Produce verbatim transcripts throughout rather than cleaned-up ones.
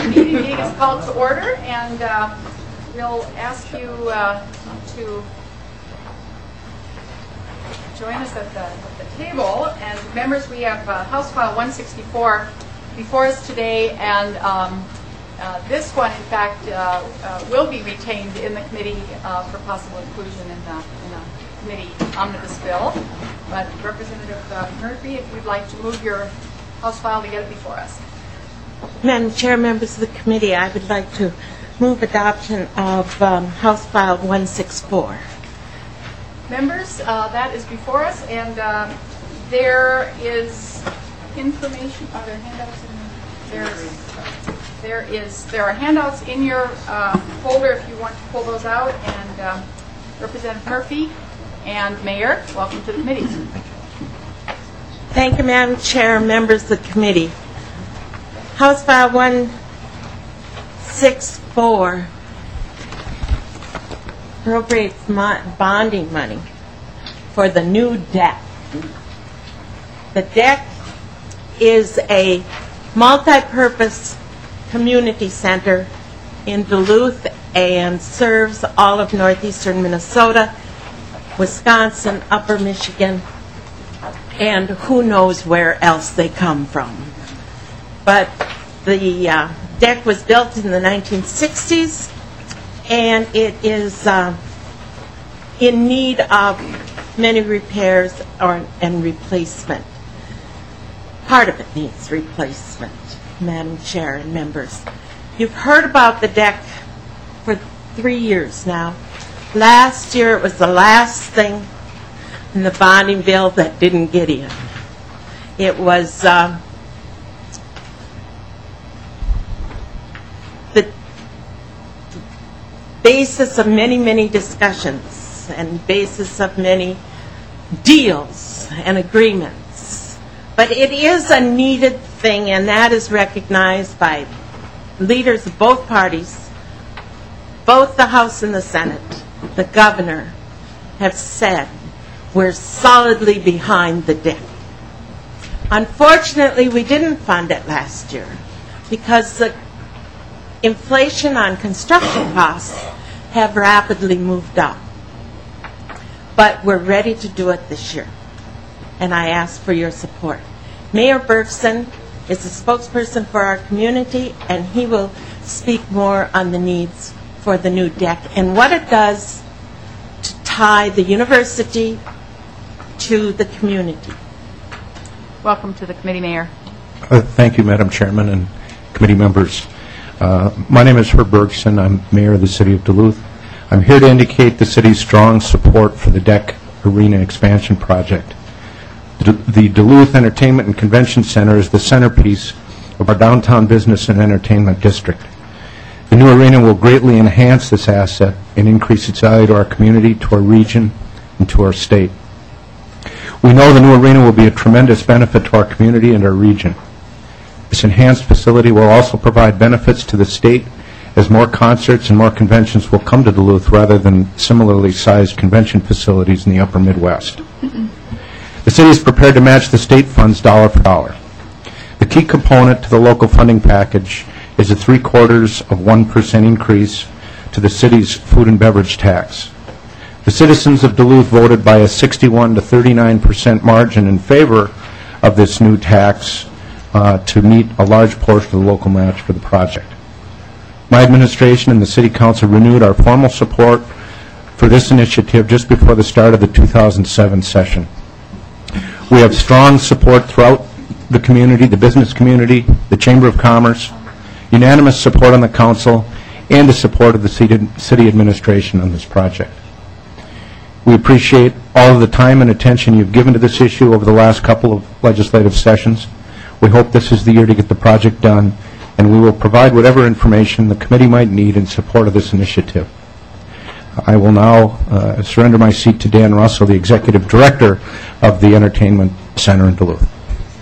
meeting is called to order, and uh, we'll ask you uh, to join us at the, at the table. And members, we have uh, House File one sixty-four before us today, and um, uh, this one, in fact, uh, uh, will be retained in the committee uh, for possible inclusion in the, in the committee omnibus bill. But Representative uh, Murphy, if you'd like to move your House file to get it before us. Madam Chair, members of the committee, I would like to move adoption of um, House File one sixty-four. Members, uh, that is before us, and uh, there is information. Are there handouts in there? There is. There are handouts in your uh, folder if you want to pull those out. And um, Representative Murphy and Mayor, welcome to the committee. Thank you, Madam Chair, members of the committee. House File one sixty-four appropriates mo- bonding money for the new deck. The deck is a multi-purpose community center in Duluth and serves all of northeastern Minnesota, Wisconsin, Upper Michigan, and who knows where else they come from. But the uh, deck was built in the nineteen sixties, and it is uh, in need of many repairs or, and replacement. Part of it needs replacement, Madam Chair and members. You've heard about the deck for three years now. Last year it was the last thing in the bonding bill that didn't get in. It was uh, the basis of many, many discussions and basis of many deals and agreements. But it is a needed thing, and that is recognized by leaders of both parties, both the House and the Senate. The governor have said we're solidly behind the deck. Unfortunately, we didn't fund it last year because the inflation on construction costs have rapidly moved up. But we're ready to do it this year, and I ask for your support. Mayor Bergson is the spokesperson for our community, and he will speak more on the needs for the new deck and what it does to tie the university to the community. Welcome to the committee, Mayor. Uh, thank you, Madam Chairman and committee members. Uh, my name is Herb Bergson. I'm Mayor of the City of Duluth. I'm here to indicate the city's strong support for the deck arena expansion project. The, the Duluth Entertainment and Convention Center is the centerpiece of our downtown business and entertainment district. The new arena will greatly enhance this asset and increase its value to our community, to our region, and to our state. We know the new arena will be a tremendous benefit to our community and our region. This enhanced facility will also provide benefits to the state as more concerts and more conventions will come to Duluth rather than similarly sized convention facilities in the upper Midwest. The city is prepared to match the state funds dollar for dollar. The key component to the local funding package is a three-quarters of one percent increase to the city's food and beverage tax. The citizens of Duluth voted by a sixty-one to thirty-nine percent margin in favor of this new tax uh, to meet a large portion of the local match for the project. My administration and the City Council renewed our formal support for this initiative just before the start of the two thousand seven session. We have strong support throughout the community, the business community, the Chamber of Commerce, unanimous support on the Council, and the support of the city, city administration on this project. We appreciate all of the time and attention you've given to this issue over the last couple of legislative sessions. We hope this is the year to get the project done, and we will provide whatever information the committee might need in support of this initiative. I will now uh, surrender my seat to Dan Russell, the Executive Director of the Entertainment Center in Duluth.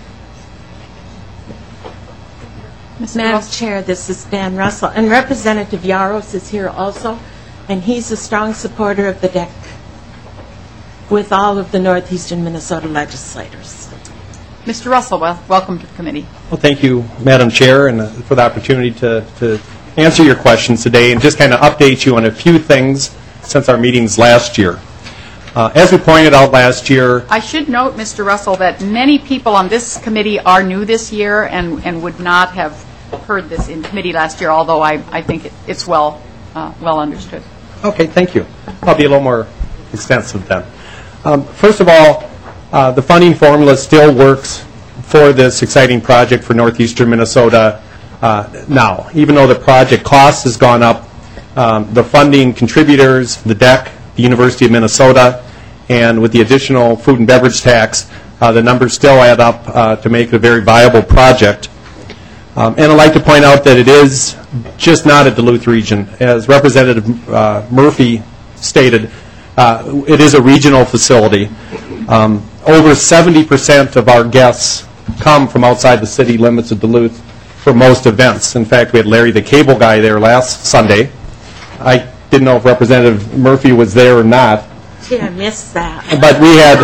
Madam Chair, this is Dan Russell, and Representative Yaros is here also, and he's a strong supporter of the deck with all of the northeastern Minnesota legislators. Mister Russell, well, welcome to the committee. Well, thank you, Madam Chair, and uh, for the opportunity to, to answer your questions today and just kind of update you on a few things since our meetings last year. Uh, as we pointed out last year, I should note, Mister Russell, that many people on this committee are new this year and, and would not have heard this in committee last year, although I, I think it, it's well, uh, well understood. okay, thank you. I'll be a little more extensive then. Um, first of all, uh, the funding formula still works for this exciting project for northeastern Minnesota uh, now. Even though the project cost has gone up, um, the funding contributors, the D E C, the University of Minnesota, and with the additional food and beverage tax, uh, the numbers still add up uh, to make it a very viable project. Um, and I'd like to point out that it is just not a Duluth region. As Representative uh, Murphy stated, uh, it is a regional facility. Um, over seventy percent of our guests come from outside the city limits of Duluth for most events. In fact, we had Larry the Cable Guy there last Sunday. I didn't know if Representative Murphy was there or not. Gee, I missed that. But we had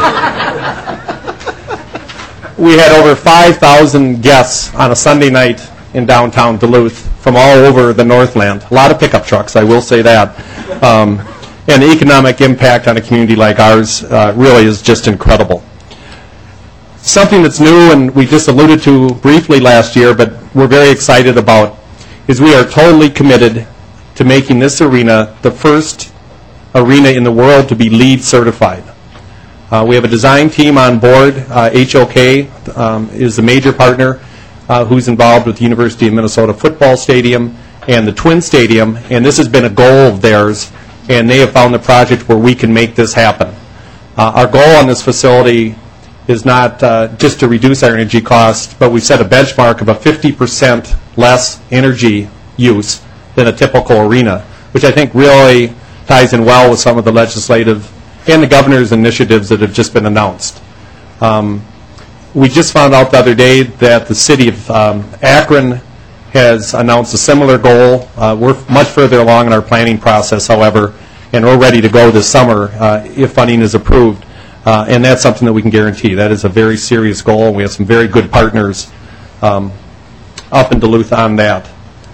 we had over five thousand guests on a Sunday night in downtown Duluth from all over the Northland. A lot of pickup trucks, I will say that. Um, and the economic impact on a community like ours uh, really is just incredible. Something that's new, and we just alluded to briefly last year, but we're very excited about, is we are totally committed to making this arena the first arena in the world to be LEED certified. Uh, we have a design team on board. Uh, H O K um, is the major partner uh, who's involved with the University of Minnesota football stadium and the Twin Stadium, and this has been a goal of theirs, and they have found the project where we can make this happen. Uh, our goal on this facility is not uh, just to reduce our energy costs, but we set a benchmark of a fifty percent less energy use than a typical arena, which I think really ties in well with some of the legislative and the governor's initiatives that have just been announced. Um, we just found out the other day that the city of um, Akron has announced a similar goal. Uh, we're much further along in our planning process, however, and we're ready to go this summer uh, if funding is approved. Uh, and that's something that we can guarantee. That is a very serious goal. We have some very good partners um, up in Duluth on that.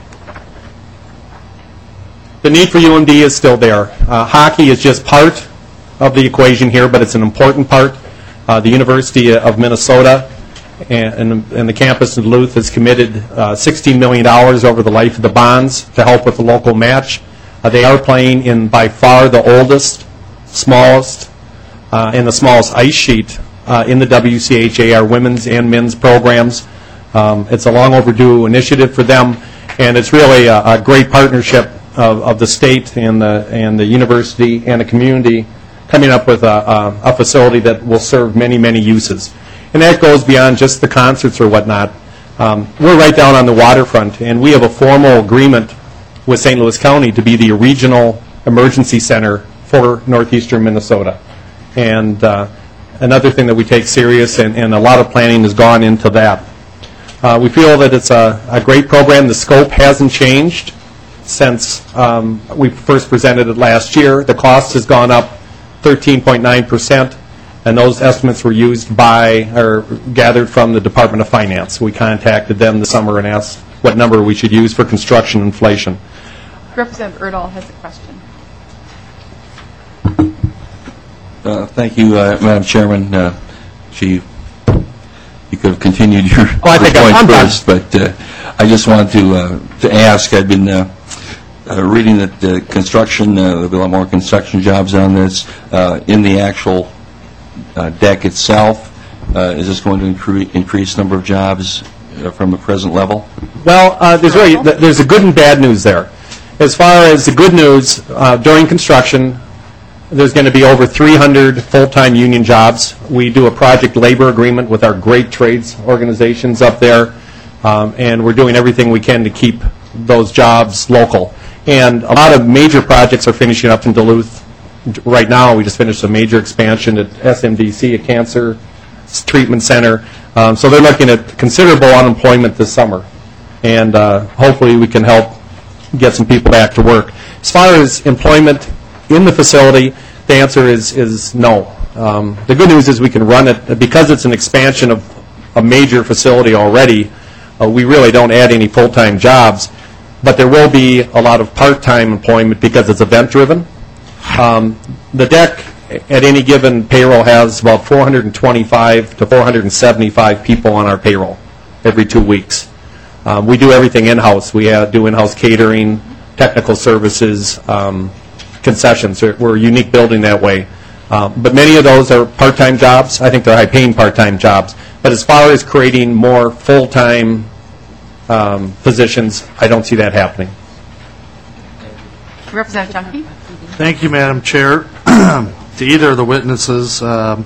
The need for U M D is still there. Uh, hockey is just part of the equation here, but it's an important part. Uh, the University of Minnesota and, and, and the campus in Duluth has committed uh, sixteen million dollars over the life of the bonds to help with the local match. Uh, they are playing in by far the oldest, smallest, Uh, and the smallest ice sheet uh, in the W C H A, our women's and men's programs. Um, it's a long overdue initiative for them, and it's really a, a great partnership of, of the state and the, and the university and the community coming up with a, a, a facility that will serve many, many uses. And that goes beyond just the concerts or whatnot. Um, we're right down on the waterfront, and we have a formal agreement with Saint Louis County to be the regional emergency center for northeastern Minnesota. And uh, another thing that we take serious, and, and a lot of planning has gone into that. Uh, we feel that it's a, a great program. The scope hasn't changed since um, we first presented it last year. The cost has gone up thirteen point nine percent, and those estimates were used by, or gathered from the Department of Finance. We contacted them this summer and asked what number we should use for construction inflation. Representative Erdahl has a question. Uh, thank you, uh, Madam Chairman. Uh, she, you could have continued your, oh, I your think point I'm first, but uh, I just wanted to uh, to ask. I've been uh, uh, reading that uh, construction, uh, there'll be a lot more construction jobs on this. Uh, in the actual uh, deck itself, uh, is this going to incre increase number of jobs uh, from the present level? Well, uh, there's really there's a good and bad news there. As far as the good news, uh, during construction, there's going to be over three hundred full-time union jobs. We do a project labor agreement with our great trades organizations up there, um, and we're doing everything we can to keep those jobs local. And a lot of major projects are finishing up in Duluth right now. We just finished a major expansion at S M D C, a cancer treatment center. Um, so they're looking at considerable unemployment this summer, and uh, hopefully we can help get some people back to work. As far as employment in the facility, the answer is is no. Um, the good news is we can run it, because it's an expansion of a major facility already, uh, we really don't add any full-time jobs, but there will be a lot of part-time employment because it's event-driven. Um, the D E C at any given payroll has about four hundred twenty-five to four hundred seventy-five people on our payroll every two weeks. Um, we do everything in-house. We uh, do in-house catering, technical services, um, concessions. We're a unique building that way. Um, but many of those are part-time jobs. I think they're high-paying part-time jobs. But as far as creating more full-time um, positions, I don't see that happening. Representative Junkie? Thank you, Madam Chair. To either of the witnesses, um,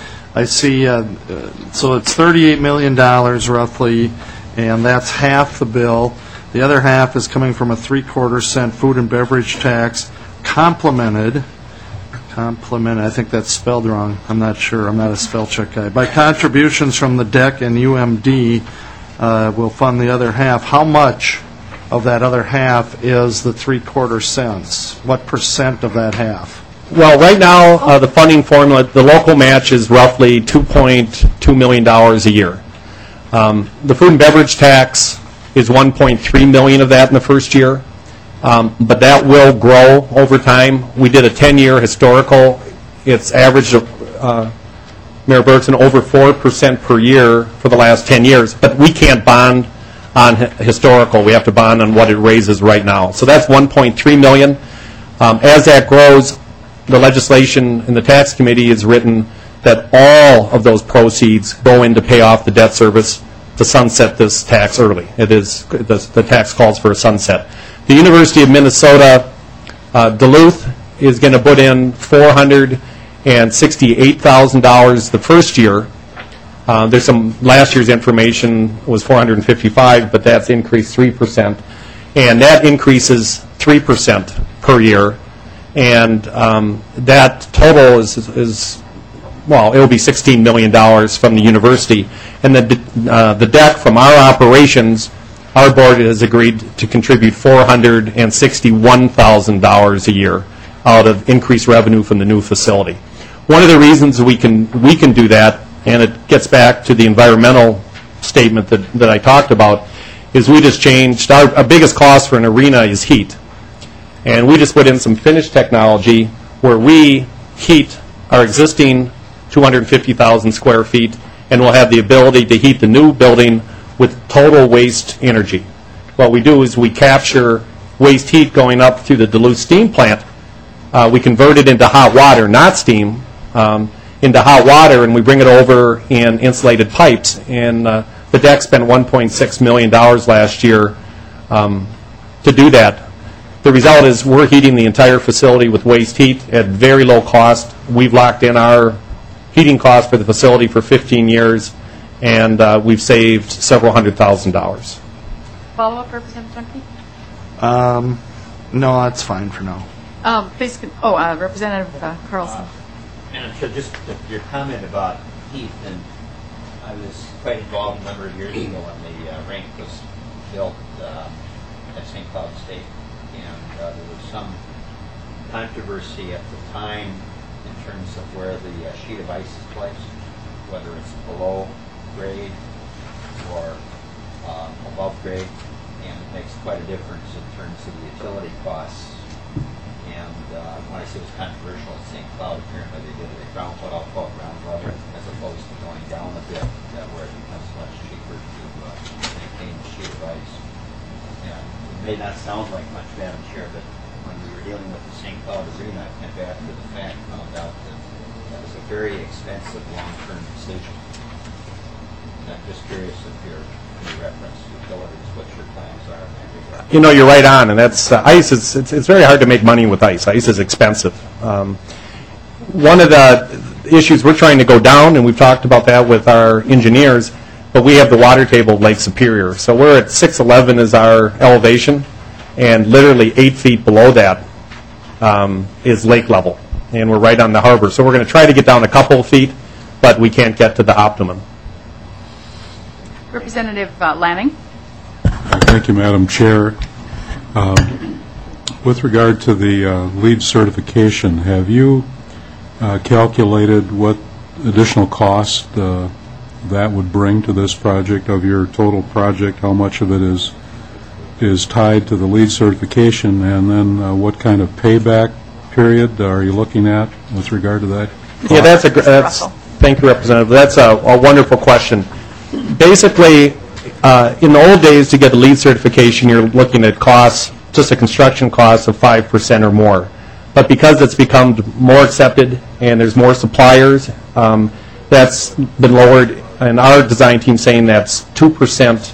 I see, uh, uh, so it's thirty-eight million dollars roughly, and that's half the bill. The other half is coming from a three-quarter cent food and beverage tax, complemented, complemented, I think that's spelled wrong, I'm not sure, I'm not a spell check guy, by contributions from the D E C and U M D uh, will fund the other half. How much of that other half is the three-quarter cents? What percent of that half? Well, right now, uh, the funding formula, the local match is roughly two point two million dollars a year. Um, the food and beverage tax is one point three million dollars of that in the first year, um, but that will grow over time. We did a ten-year historical. It's averaged, uh, Mayor Bergson, over four percent per year for the last ten years, but we can't bond on historical. We have to bond on what it raises right now. So that's one point three million dollars. Um, as that grows, the legislation in the tax committee is written that all of those proceeds go in to pay off the debt service to sunset this tax early. It is, the, the tax calls for a sunset. The University of Minnesota uh, Duluth is going to put in four hundred sixty-eight thousand dollars the first year. Uh, there's some, last year's information was four hundred fifty-five, but that's increased three percent. And that increases three percent per year. And um, that total is, is, well, it will be sixteen million dollars from the university. And the, uh, the D E C from our operations, our board has agreed to contribute four hundred sixty-one thousand dollars a year out of increased revenue from the new facility. One of the reasons we can, we can do that, and it gets back to the environmental statement that, that I talked about, is we just changed, our, our biggest cost for an arena is heat. And we just put in some finished technology where we heat our existing two hundred fifty thousand square feet, and we'll have the ability to heat the new building with total waste energy. What we do is we capture waste heat going up through the Duluth steam plant. Uh, we convert it into hot water, not steam, um, into hot water, and we bring it over in insulated pipes. And uh, the D E C spent one point six million dollars last year um, to do that. The result is we're heating the entire facility with waste heat at very low cost. We've locked in our heating cost for the facility for fifteen years, and uh, we've saved several hundred thousand dollars. Follow-up, Representative Junkie? Um, no, that's fine for now. Um, please, con- oh, uh, Representative uh, Carlson. Madam Chair, just your comment about heat, and I was quite involved a number of years ago when the uh, rink was built uh, at Saint Cloud State, and uh, there was some controversy at the time in terms of where the uh, sheet of ice is placed, whether it's below grade or uh, above grade, and it makes quite a difference in terms of the utility costs. And uh, when I say it was controversial at Saint Cloud, apparently they did it at ground, what I'll call ground level, as opposed to going down a bit, that where it becomes much cheaper to uh, maintain the sheet of ice. And it may not sound like much, Madam Chair, but when we were dealing with the Saint Cloud Arena, I came back to the fact, found out that that was a very expensive long-term decision. And I'm just curious if you're any reference to utilities, what your plans are in that regard. You know, you're right on, and that's uh, ice. Is, it's, it's very hard to make money with ice. Ice is expensive. Um, one of the issues we're trying to go down, and we've talked about that with our engineers, but we have the water table of Lake Superior. So we're at six eleven is our elevation, and literally eight feet below that um, is lake level, and we're right on the harbor. So we're going to try to get down a couple of feet, but we can't get to the optimum. Representative uh, Lanning. Thank you, Madam Chair. Um, with regard to the uh, LEED certification, have you uh, calculated what additional cost uh, that would bring to this project, of your total project, how much of it is is tied to the LEED certification, and then uh, what kind of payback period are you looking at with regard to that? Yeah, that's a, gr- that's, thank you, Representative. That's a, a wonderful question. Basically, uh, in the old days, to get the LEED certification, you're looking at costs, just a construction cost of five percent or more. But because it's become more accepted and there's more suppliers, um, that's been lowered, and our design team saying that's two percent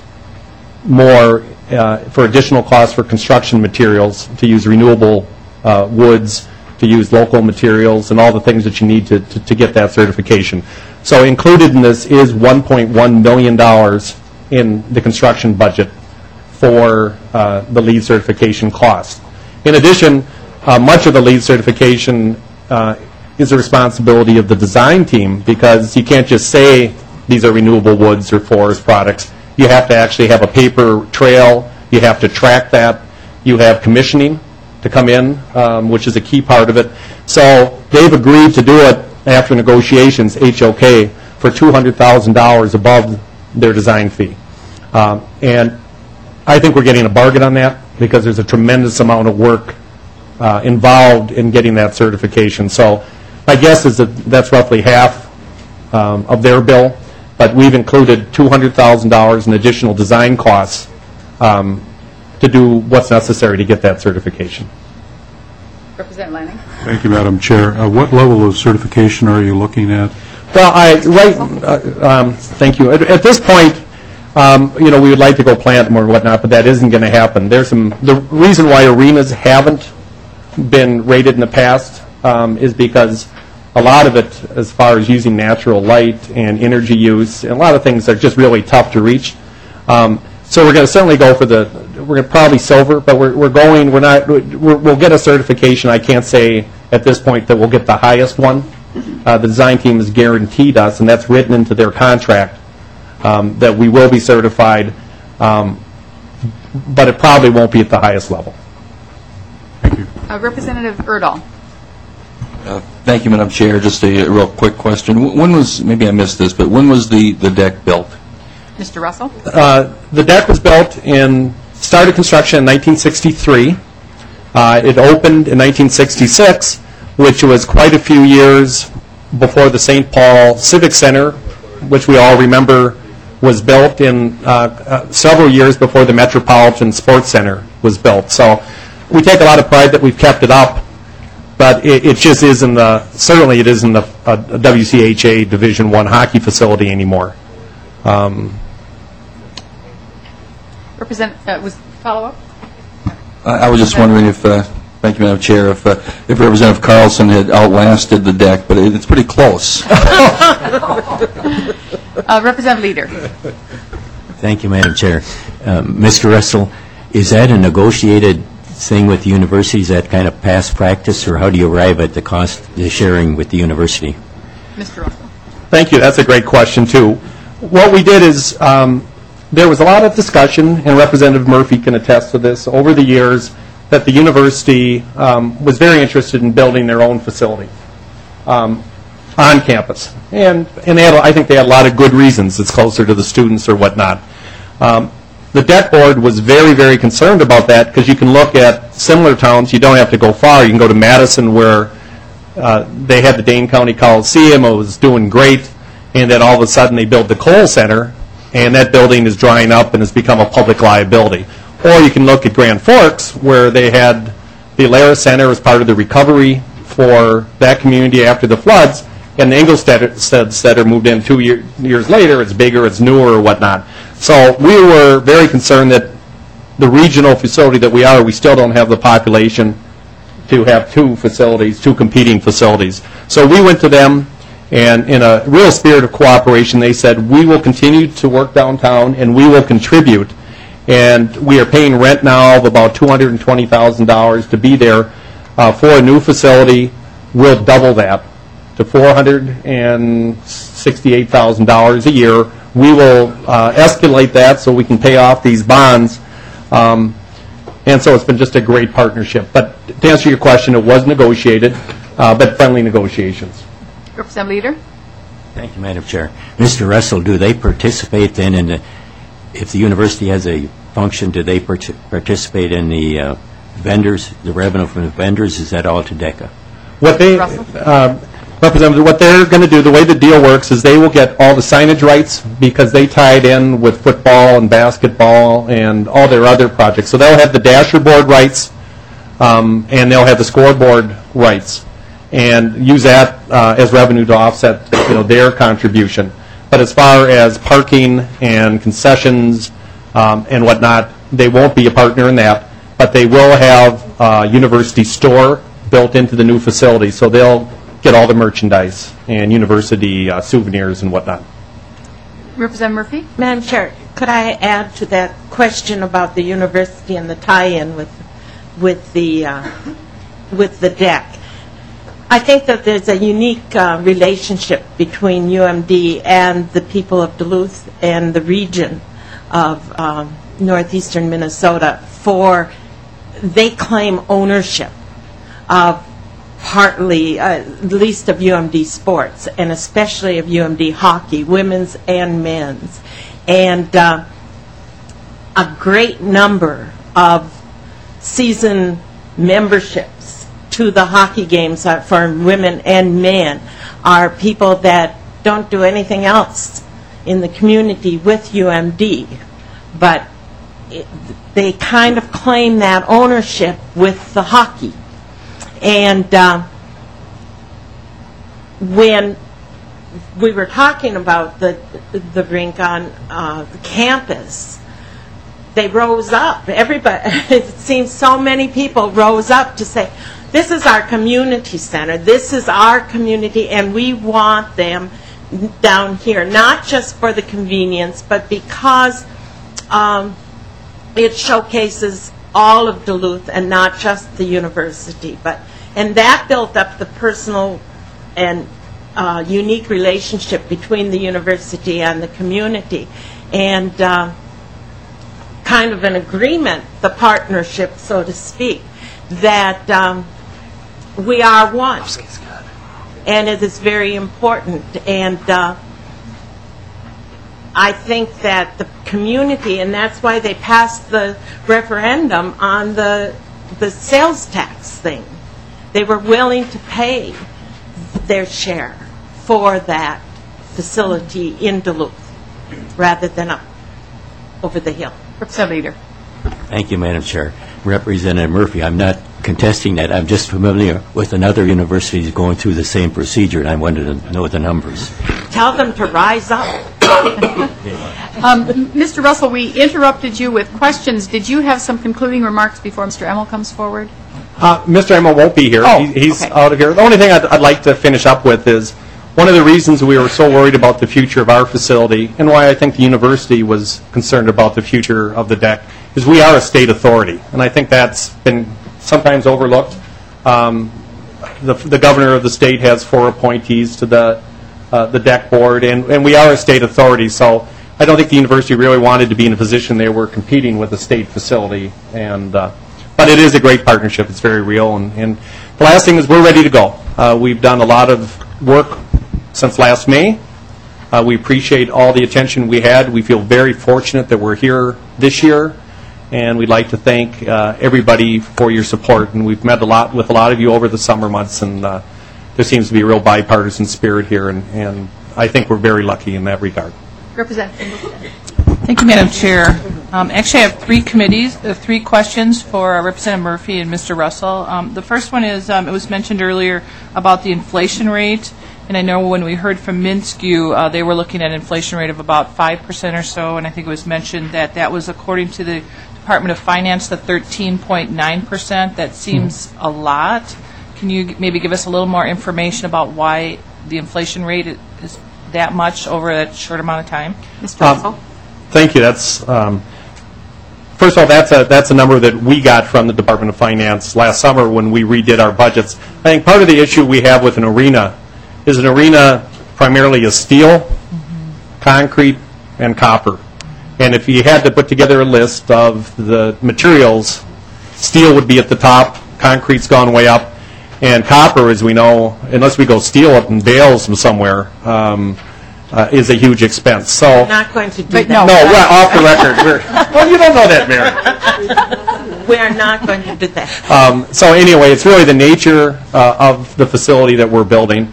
more uh, for additional costs for construction materials, to use renewable uh, woods, to use local materials, and all the things that you need to, to, to get that certification. So included in this is one point one million dollars in the construction budget for uh, the LEED certification cost. In addition, uh, much of the LEED certification uh, is the responsibility of the design team, because you can't just say these are renewable woods or forest products. You have to actually have a paper trail. You have to track that. You have commissioning to come in, um, which is a key part of it. So they've agreed to do it after negotiations, H O K, for two hundred thousand dollars above their design fee. Um, and I think we're getting a bargain on that, because there's a tremendous amount of work uh, involved in getting that certification. So my guess is that that's roughly half um, of their bill, but we've included two hundred thousand dollars in additional design costs um, to do what's necessary to get that certification. Representative Lanning. Thank you, Madam Chair. Uh, what level of certification are you looking at? Well, I, right, uh, um, thank you. At, at this point, um, you know, we would like to go plant them or whatnot, but that isn't going to happen. There's some, the reason why arenas haven't been rated in the past um, is because a lot of it, as far as using natural light and energy use, and a lot of things are just really tough to reach. Um, so we're going to certainly go for the, we're going to probably silver, but we're, we're going, we're not, we're, we'll get a certification. I can't say at this point that we'll get the highest one. Uh, the design team has guaranteed us, and that's written into their contract, um, that we will be certified, um, but it probably won't be at the highest level. Thank you. Uh, Representative Erdahl. Uh, Thank you, Madam Chair. Just a real quick question. W- When was, maybe I missed this, but when was the, the deck built? Mister Russell. Uh, the deck was built in, started construction in nineteen sixty-three. Uh, it opened in nineteen sixty-six, which was quite a few years before the Saint Paul Civic Center, which we all remember was built, in uh, uh, several years before the Metropolitan Sports Center was built. So we take a lot of pride that we've kept it up, but it, it just isn't the, certainly it isn't a, a W C H A Division One hockey facility anymore. Um, Represent, uh, was follow-up? I I was just wondering if, uh, thank you, Madam Chair, if, uh, if Representative Carlson had outlasted the deck, but it- it's pretty close. Uh, Representative Leader. Thank you, Madam Chair. Um, Mister Russell, is that a negotiated thing with the university? Is that kind of past practice, or how do you arrive at the cost the sharing with the university? Mister Russell. Thank you. That's a great question, too. What we did is, um, there was a lot of discussion, and Representative Murphy can attest to this, over the years, that the university um, was very interested in building their own facility um, on campus. And, and they had, I think they had a lot of good reasons. It's closer to the students or whatnot. Um, the debt board was very, very concerned about that, because you can look at similar towns. You don't have to go far. You can go to Madison, where uh, they had the Dane County Coliseum. It was doing great. And then all of a sudden they built the Cole Center, and that building is drying up and has become a public liability. Or you can look at Grand Forks, where they had the Alara Center as part of the recovery for that community after the floods, and the Engelstead Center moved in two year, years later. It's bigger, it's newer, or whatnot. So we were very concerned that the regional facility that we are, we still don't have the population to have two facilities, two competing facilities. So we went to them, and in a real spirit of cooperation, they said, we will continue to work downtown, and we will contribute. And we are paying rent now of about two hundred twenty thousand dollars to be there. Uh, for a new facility, we'll double that to four hundred sixty-eight thousand dollars a year. We will uh, escalate that so we can pay off these bonds. Um, and so it's been just a great partnership. But to answer your question, it was negotiated, uh, but friendly negotiations. Representative Leader. Thank you, Madam Chair. Mister Russell, do they participate then in the, if the university has a function, do they part- participate in the uh, vendors, the revenue from the vendors? Is that all to DECA? What they, uh, Representative, what they're going to do, the way the deal works is they will get all the signage rights because they tied in with football and basketball and all their other projects. So they'll have the dasher board rights, um, and they'll have the scoreboard rights, and use that uh, as revenue to offset, you know, their contribution. But as far as parking and concessions um, and whatnot, they won't be a partner in that, but they will have a university store built into the new facility, so they'll get all the merchandise and university uh, souvenirs and whatnot. Representative Murphy? Madam Chair, could I add to that question about the university and the tie-in with with the uh, with the D E C? I think that there's a unique uh, relationship between U M D and the people of Duluth and the region of um, northeastern Minnesota. For they claim ownership of partly, uh, at least of U M D sports, and especially of U M D hockey, women's and men's. And uh, a great number of season memberships to the hockey games uh, for women and men are people that don't do anything else in the community with U M D. But it, they kind of claim that ownership with the hockey. And uh, when we were talking about the the rink on uh, the campus, they rose up. Everybody, it seems so many people rose up to say, this is our community center, this is our community, and we want them down here, not just for the convenience, but because um, it showcases all of Duluth and not just the university. But and that built up the personal and uh, unique relationship between the university and the community, and uh, kind of an agreement, the partnership, so to speak, that um, we are one, and it is very important. And uh, I think that the community, and that's why they passed the referendum on the the sales tax thing. They were willing to pay their share for that facility in Duluth rather than up over the hill. Representative Leader. Thank you, Madam Chair. Representative Murphy, I'm not contesting that. I'm just familiar with another university going through the same procedure, and I wanted to know the numbers. Tell them to rise up. um, Mister Russell, we interrupted you with questions. Did you have some concluding remarks before Mister Emmel comes forward? Uh, Mister Emmel won't be here. Oh, he, he's okay. out of here. The only thing I'd, I'd like to finish up with is one of the reasons we were so worried about the future of our facility, and why I think the university was concerned about the future of the D E C, is we are a state authority, and I think that's been sometimes overlooked. Um, the, the governor of the state has four appointees to the uh, the D E C board, and, and we are a state authority, so I don't think the university really wanted to be in a position they were competing with a state facility. And uh, but it is a great partnership. It's very real. And, and the last thing is we're ready to go. Uh, we've done a lot of work since last May. Uh, we appreciate all the attention we had. We feel very fortunate that we're here this year, and we'd like to thank uh, everybody for your support. And we've met a lot with a lot of you over the summer months, and uh, there seems to be a real bipartisan spirit here, and, and I think we're very lucky in that regard. Representative. Thank you, Madam Chair. Um, actually, I have three committees, uh, three questions for uh, Representative Murphy and Mister Russell. Um, the first one is, um, it was mentioned earlier about the inflation rate, and I know when we heard from Minskew, uh, they were looking at an inflation rate of about five percent or so, and I think it was mentioned that that was, according to the Department of Finance, the thirteen point nine percent. That seems a lot. Can you maybe give us a little more information about why the inflation rate is that much over a short amount of time? Mister Russell. Um, thank you. That's um, first of all, that's a that's a number that we got from the Department of Finance last summer when we redid our budgets. I think part of the issue we have with an arena is an arena primarily is steel, mm-hmm. concrete, and copper. And if you had to put together a list of the materials, steel would be at the top, concrete's gone way up, and copper, as we know, unless we go steel up in bales from somewhere, um, uh, is a huge expense. So, We're not going to do But that. no. no, we're off the record. We're, well, you don't know that, Mary. We are not going to do that. Um, so anyway, it's really the nature uh, of the facility that we're building.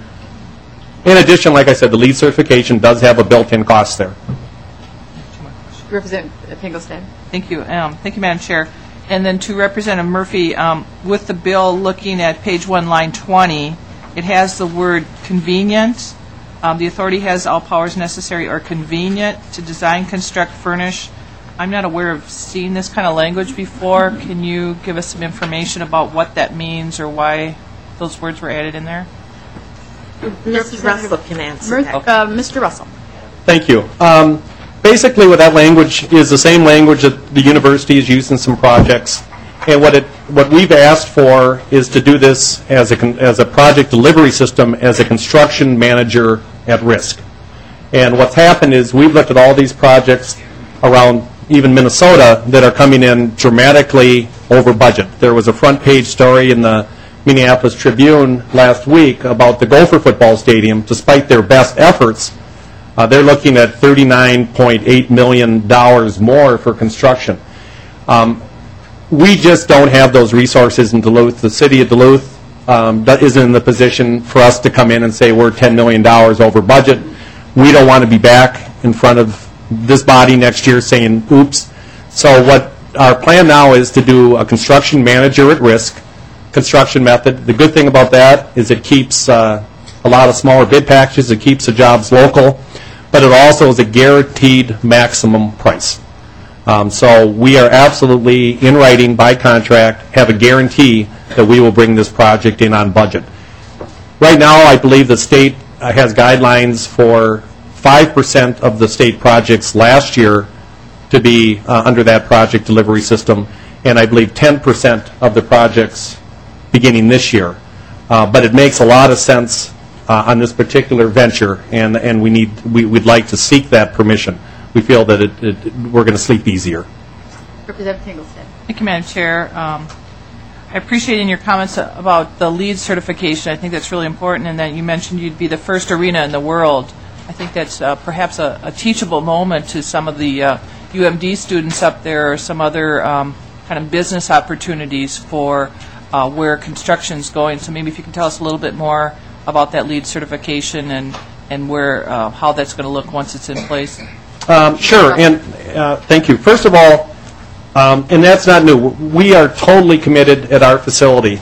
In addition, like I said, the LEED certification does have a built-in cost there. Representative Finkelstein. Thank you. Um, Thank you, Madam Chair. And then to Representative Murphy, um, with the bill, looking at page one, line twenty, it has the word convenient. Um, The authority has all powers necessary or convenient to design, construct, furnish. I'm not aware of seeing this kind of language before. Can you give us some information about what that means or why those words were added in there? Missus Russell can answer Mer- that. uh, Mister Russell. Thank you. Um, basically, what that language is the same language that the university has used in some projects. And what it, what we've asked for is to do this as a, con- as a project delivery system as a construction manager at risk. And what's happened is we've looked at all these projects around even Minnesota that are coming in dramatically over budget. There was a front page story in the Minneapolis Tribune last week about the Gopher football stadium. Despite their best efforts, uh, they're looking at thirty-nine point eight million dollars more for construction. Um, we just don't have those resources in Duluth. The city of Duluth um, that isn't in the position for us to come in and say we're ten million dollars over budget. We don't want to be back in front of this body next year saying, oops. So what our plan now is to do a construction manager at risk construction method. The good thing about that is it keeps uh, a lot of smaller bid packages. It keeps the jobs local, but it also is a guaranteed maximum price. Um, so we are absolutely in writing by contract, have a guarantee that we will bring this project in on budget. Right now, I believe the state uh, has guidelines for five percent of the state projects last year to be uh, under that project delivery system, and I believe ten percent of the projects beginning this year. Uh, but it makes a lot of sense uh, on this particular venture, and, and we need, we, we'd like to seek that permission. We feel that it, it, we're going to sleep easier. Representative Finkelstein. Thank you, Madam Chair. Um, I appreciate in your comments about the LEED certification. I think that's really important, and that you mentioned you'd be the first arena in the world. I think that's uh, perhaps a, a teachable moment to some of the uh, U M D students up there, or some other um, kind of business opportunities for uh, where construction's going. So maybe if you can tell us a little bit more about that LEED certification and, and where uh, how that's going to look once it's in place. Um, sure, and uh, thank you. First of all, um, and that's not new, we are totally committed at our facility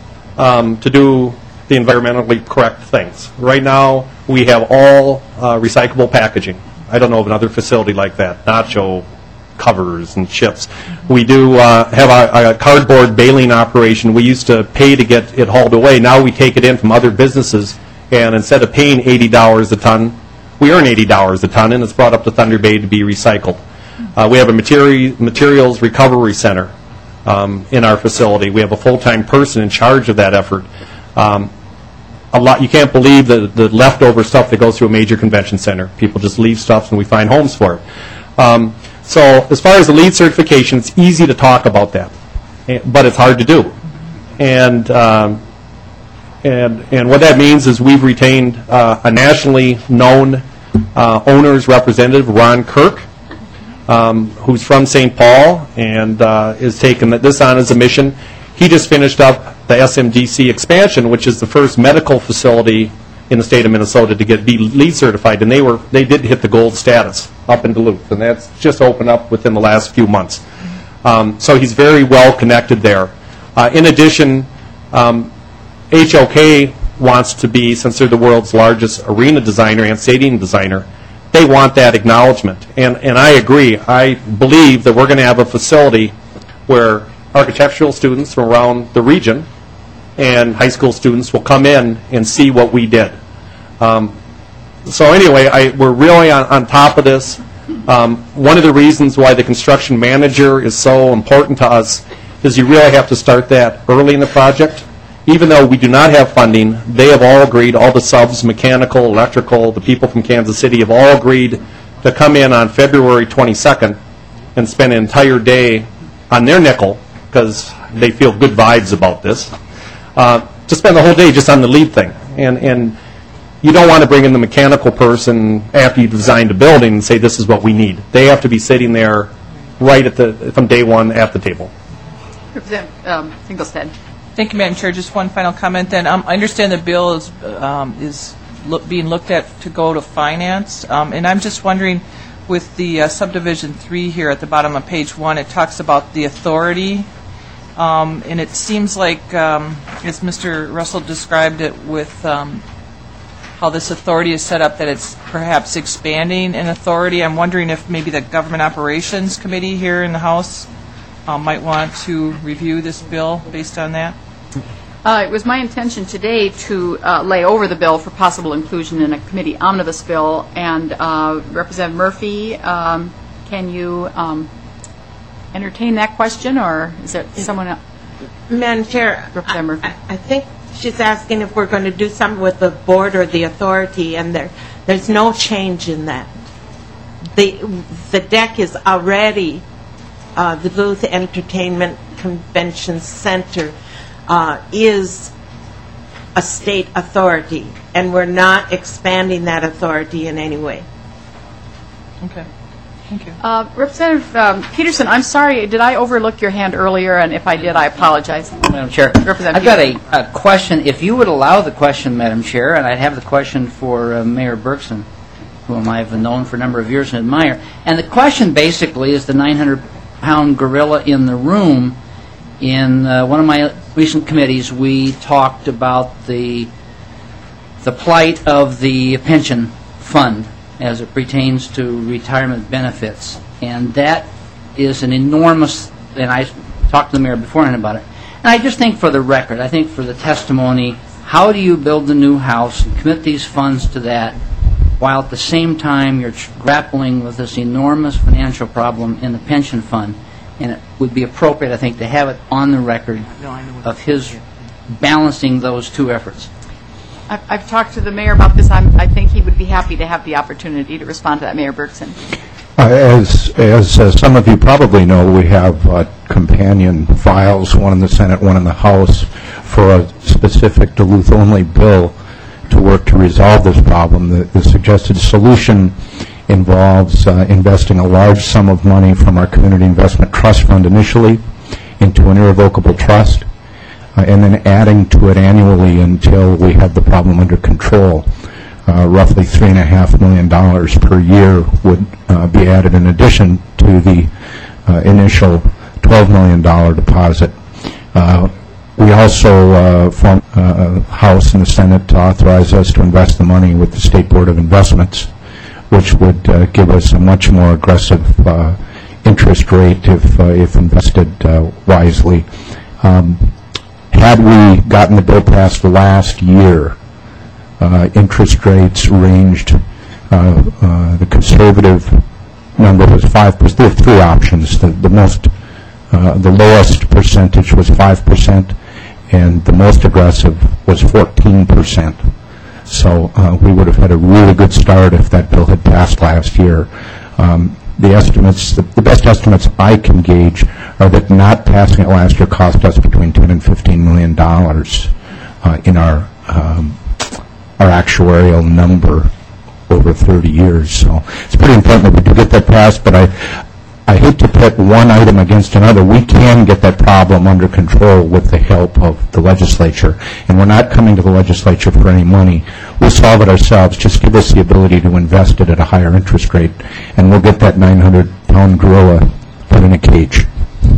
um, to do the environmentally correct things. Right now, we have all uh, recyclable packaging. I don't know of another facility like that, nacho covers and chips. We do uh, have a, a cardboard baling operation. We used to pay to get it hauled away. Now we take it in from other businesses, and instead of paying eighty dollars a ton, we earn eighty dollars a ton, and it's brought up to Thunder Bay to be recycled. Uh, we have a materi- materials recovery center um, in our facility. We have a full-time person in charge of that effort. Um, a lot, you can't believe the, the leftover stuff that goes through a major convention center. People just leave stuff, and we find homes for it. Um, so as far as the LEED certification, it's easy to talk about that, but it's hard to do. And um, And, and what that means is we've retained uh, a nationally known uh, owner's representative, Ron Kirk, um, who's from Saint Paul and uh, is taking this on as a mission. He just finished up the S M D C expansion, which is the first medical facility in the state of Minnesota to get be LEED certified, and they were they did hit the gold status up in Duluth, and that's just opened up within the last few months. Um, so he's very well connected there. Uh, in addition, um, H O K wants to be, since they're the world's largest arena designer and stadium designer, they want that acknowledgement. And, and I agree. I believe that we're going to have a facility where architectural students from around the region and high school students will come in and see what we did. Um, so anyway, I, we're really on, on top of this. Um, one of the reasons why the construction manager is so important to us is you really have to start that early in the project. Even though we do not have funding, they have all agreed, all the subs, mechanical, electrical, the people from Kansas City have all agreed to come in on February twenty-second and spend an entire day on their nickel, because they feel good vibes about this, uh, to spend the whole day just on the LEED thing. And, and you don't want to bring in the mechanical person after you've designed a building and say, this is what we need. They have to be sitting there right at the, from day one at the table. Representative um, Finkelstead. Thank you, Madam Chair. Just one final comment then. Um, I understand the bill is, um, is look, being looked at to go to finance, um, and I'm just wondering, with the uh, subdivision three here at the bottom of page one, it talks about the authority, um, and it seems like, um, as Mister Russell described it, with um, how this authority is set up, that it's perhaps expanding an authority. I'm wondering if maybe the Government Operations Committee here in the House uh, might want to review this bill based on that. Uh, it was my intention today to uh, lay over the bill for possible inclusion in a committee omnibus bill. And uh, Representative Murphy, um, can you um, entertain that question, or is it someone else? Madam Chair, Representative Murphy. I, I think she's asking if we're going to do something with the board or the authority, and there, there's no change in that. The, the deck is already uh, the Duluth Entertainment Convention Center uh, is a state authority, and we're not expanding that authority in any way. Okay. Thank you. Uh, Representative um, Peterson, I'm sorry, did I overlook your hand earlier? And if I did, I apologize. Madam Chair, Representative I've got a, a question. If you would allow the question, Madam Chair, and I'd have the question for uh, Mayor Bergson, whom I've known for a number of years and admire. And the question basically is the nine hundred pound gorilla in the room. In uh, one of my recent committees, we talked about the the plight of the pension fund as it pertains to retirement benefits. And that is an enormous, and I talked to the mayor beforehand about it. And I just think for the record, I think for the testimony, how do you build the new house and commit these funds to that while at the same time you're grappling with this enormous financial problem in the pension fund? And it would be appropriate, I think, to have it on the record of his balancing those two efforts. I've, I've talked to the mayor about this. I'm, I think he would be happy to have the opportunity to respond to that, Mayor Bergson. Uh, as as uh, some of you probably know, we have uh, companion files, one in the Senate, one in the House, for a specific Duluth-only bill to work to resolve this problem. The, the suggested solution involves uh, investing a large sum of money from our Community Investment Trust Fund initially into an irrevocable trust, uh, and then adding to it annually until we have the problem under control. Uh, roughly three and a half million dollars per year would uh, be added in addition to the uh, initial twelve million dollar deposit. Uh, we also uh, formed uh, a House and the Senate to authorize us to invest the money with the State Board of Investments, which would uh, give us a much more aggressive uh, interest rate if, uh, if invested uh, wisely. Um, had we gotten the bill passed last year, uh, interest rates ranged, uh, uh, the conservative number was five percent. There are three options. The, the most, uh, the lowest percentage was five percent, and the most aggressive was fourteen percent. So uh, we would have had a really good start if that bill had passed last year. Um, the estimates, the, the best estimates I can gauge are that not passing it last year cost us between ten and fifteen million dollars uh, in our um, our actuarial number over thirty years. So it's pretty important that we do get that passed. But I. I hate to pit one item against another. We can get that problem under control with the help of the legislature. And we're not coming to the legislature for any money. We'll solve it ourselves. Just give us the ability to invest it at a higher interest rate, and we'll get that nine hundred pound gorilla put in a cage.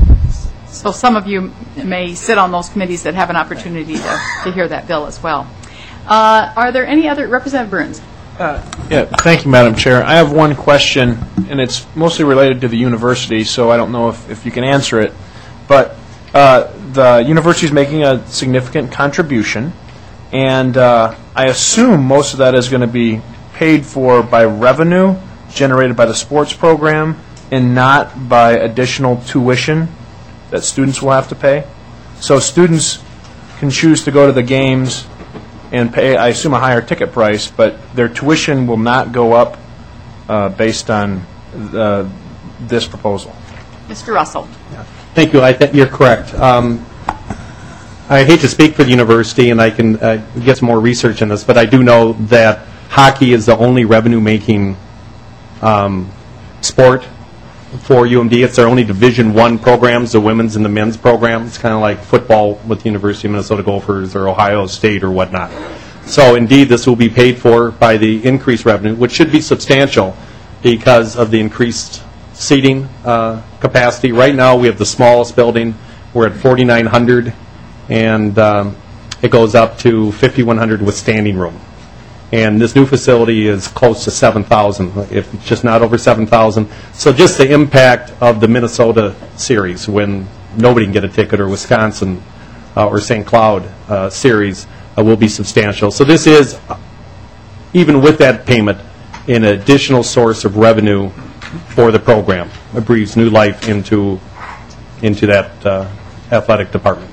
So some of you may sit on those committees that have an opportunity to, to hear that bill as well. Uh, are there any other? Representative Burns. Uh, yeah, thank you, Madam Chair. I have one question, and it's mostly related to the university, so I don't know if, if you can answer it. But uh, the university is making a significant contribution, and uh, I assume most of that is going to be paid for by revenue generated by the sports program and not by additional tuition that students will have to pay. So students can choose to go to the games and pay, I assume, a higher ticket price, but their tuition will not go up uh, based on uh, this proposal. Mister Russell. Thank you. I think you're correct. Um, I hate to speak for the university, and I can uh, get some more research in this, but I do know that hockey is the only revenue-making um, sport for U M D. It's their only Division One programs, the women's and the men's program. It's kind of like football with the University of Minnesota Gophers or Ohio State or whatnot. So indeed, this will be paid for by the increased revenue, which should be substantial because of the increased seating uh, capacity. Right now, we have the smallest building. We're at forty-nine hundred, and um, it goes up to fifty-one hundred with standing room. And this new facility is close to seven thousand, if just not over seven thousand. So just the impact of the Minnesota series when nobody can get a ticket, or Wisconsin uh, or Saint Cloud uh, series uh, will be substantial. So this is, even with that payment, an additional source of revenue for the program. It breathes new life into, into that uh, athletic department.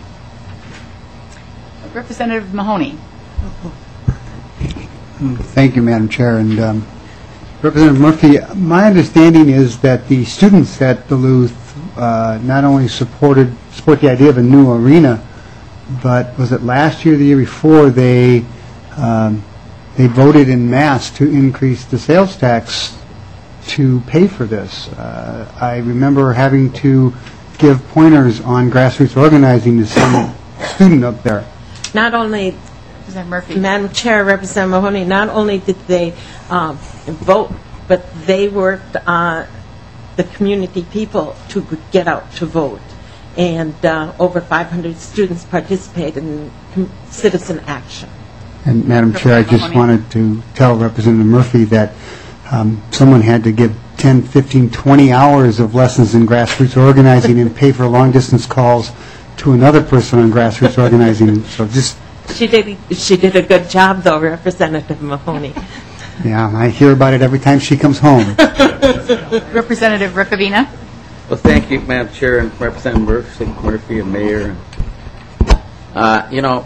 Representative Mahoney. Thank you, Madam Chair. And um, Representative Murphy, my understanding is that the students at Duluth uh, not only supported support the idea of a new arena, but was it last year or the year before they um, they voted in mass to increase the sales tax to pay for this. Uh, I remember having to give pointers on grassroots organizing to some student up there. Not only, Representative Murphy. Madam Chair, Representative Mahoney, not only did they um, vote, but they worked uh, the community people to get out to vote. And uh, over five hundred students participated in com- citizen action. And Madam Chair, I just wanted to tell Representative Murphy that um, someone had to give ten, fifteen, twenty hours of lessons in grassroots organizing and pay for long-distance calls to another person on grassroots organizing. So just... She did, she did a good job, though, Representative Mahoney. Yeah, I hear about it every time she comes home. Representative Ricavina. Well, thank you, Madam Chair, and Representative Murphy, Murphy and Mayor. Uh, you know,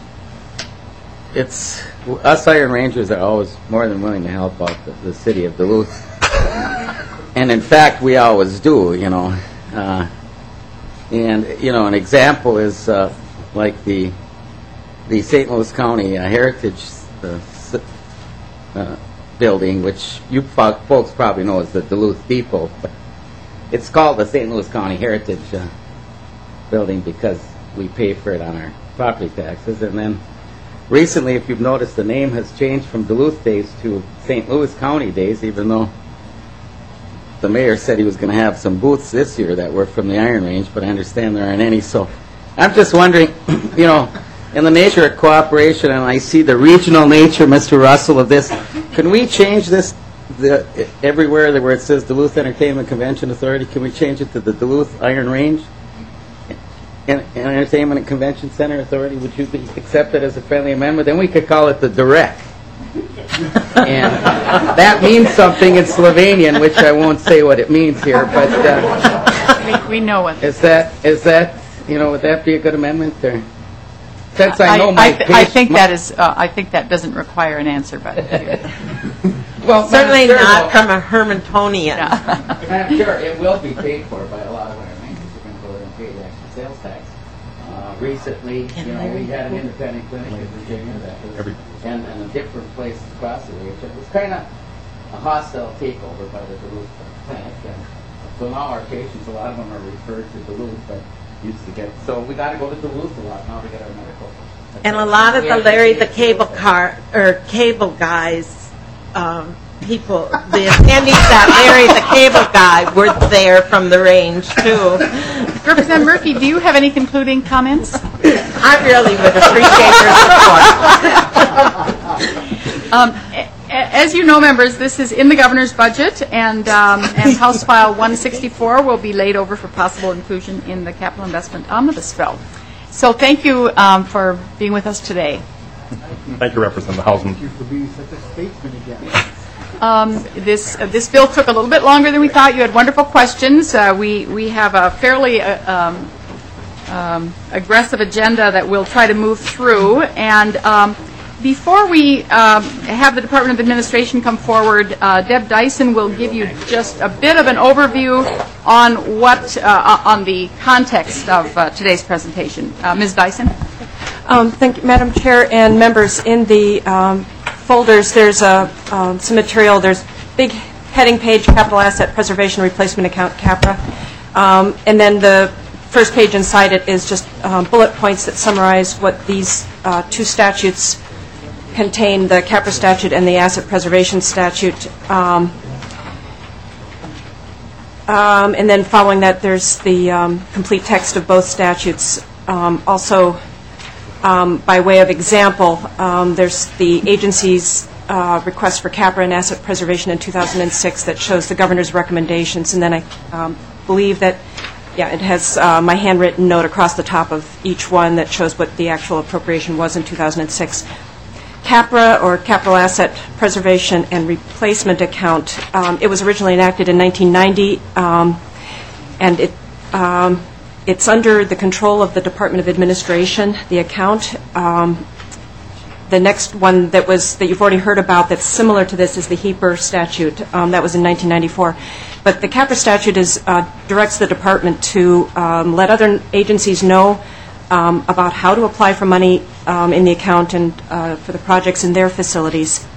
it's us Iron Rangers are always more than willing to help out the, the city of Duluth, and in fact, we always do. You know, uh, and you know, an example is uh, like the the Saint Louis County uh, Heritage uh, uh, building, which you fo- folks probably know as the Duluth Depot. But it's called the Saint Louis County Heritage uh, building because we pay for it on our property taxes. And then recently, if you've noticed, the name has changed from Duluth Days to Saint Louis County Days, even though the mayor said he was going to have some booths this year that were from the Iron Range, but I understand there aren't any. So I'm just wondering, you know, in the nature of cooperation, and I see the regional nature, Mister Russell, of this, can we change this the, everywhere that where it says Duluth Entertainment Convention Authority, can we change it to the Duluth Iron Range and, and Entertainment and Convention Center Authority? Would you be accepted as a friendly amendment? Then we could call it the Direct. And that means something in Slovenian, which I won't say what it means here, but uh, we, we know what. Is that, is that, you know, would that be a good amendment? Or, since I know I, my I, th- I patient- think my- that is. Uh, I think that doesn't require an answer, but well, Certainly Madam Chair, not though- from a Hermantonian. Madam Chair, it will be paid for by a lot of our rangers. We're going to go there and pay the extra sales tax. Uh, recently, you know, we had an independent clinic in Virginia that was, and, and a different place across the region. It was kind of a hostile takeover by the Duluth clinic. And so now our patients, a lot of them are referred to Duluth, but used to get, so we got to go to Duluth a lot now to get our medical. And a lot of the Larry the Cable Car, or cable guys, um, people, the attendees that Larry the Cable Guy were there from the range, too. Representative Murphy, do you have any concluding comments? I really would appreciate your support. Um, a- as you know, members, this is in the governor's budget, and um, and House File one sixty-four will be laid over for possible inclusion in the capital investment omnibus bill. So thank you um, for being with us today. Thank you, Representative Hausman. Thank you for being such a statesman again. Um, this uh, this bill took a little bit longer than we thought. You had wonderful questions. Uh, we we have a fairly uh, um, um, aggressive agenda that we'll try to move through, and um, Before we um, have the Department of Administration come forward, uh, Deb Dyson will give you just a bit of an overview on what uh, on the context of uh, today's presentation. Uh, Miz Dyson. Um, thank you, Madam Chair and members. In the um, folders, there's a, um, some material. There's big heading page, Capital Asset Preservation Replacement Account, CAPRA. Um, and then the first page inside it is just um, bullet points that summarize what these uh, two statutes contain, the CAPRA statute and the Asset Preservation statute. Um, um, and then following that, there's the um, complete text of both statutes. Um, also, um, by way of example, um, there's the agency's uh, request for CAPRA and asset preservation in two thousand six that shows the governor's recommendations. And then I um, believe that, yeah, it has uh, my handwritten note across the top of each one that shows what the actual appropriation was in two thousand six. CAPRA, or Capital Asset Preservation and Replacement Account, um, it was originally enacted in nineteen ninety, um, and it um, it's under the control of the Department of Administration, the account. Um, the next one that was that you've already heard about that's similar to this is the HEAPR statute. Um, that was in nineteen ninety-four. But the CAPRA statute is, uh, directs the department to um, let other agencies know um, about how to apply for money um, in the account and uh, for the projects in their facilities.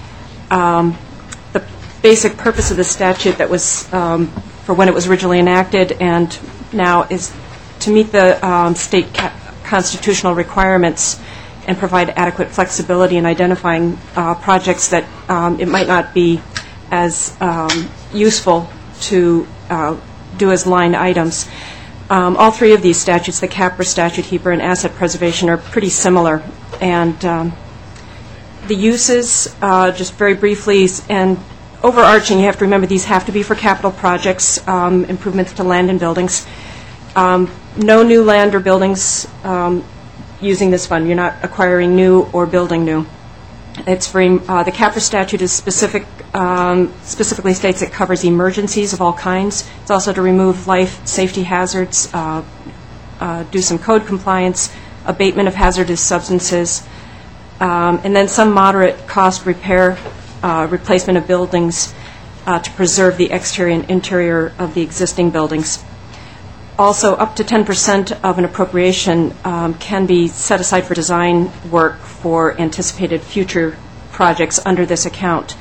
Um, the basic purpose of the statute that was um, for when it was originally enacted and now is to meet the um, state ca- constitutional requirements and provide adequate flexibility in identifying uh, projects that um, it might not be as um, useful to uh, do as line items. Um, all three of these statutes, the CAPRA statute, HEAPR, and asset preservation, are pretty similar. And um, the uses, uh, just very briefly, and overarching, you have to remember these have to be for capital projects, um, improvements to land and buildings. Um, no new land or buildings um, using this fund. You're not acquiring new or building new. It's for, uh, the CAPRA statute is specific, um, specifically states it covers emergencies of all kinds. It's also to remove life safety hazards, uh, uh, do some code compliance, abatement of hazardous substances, um, and then some moderate cost repair, uh, replacement of buildings uh, to preserve the exterior and interior of the existing buildings. Also, up to ten percent of an appropriation um, can be set aside for design work for anticipated future projects under this account.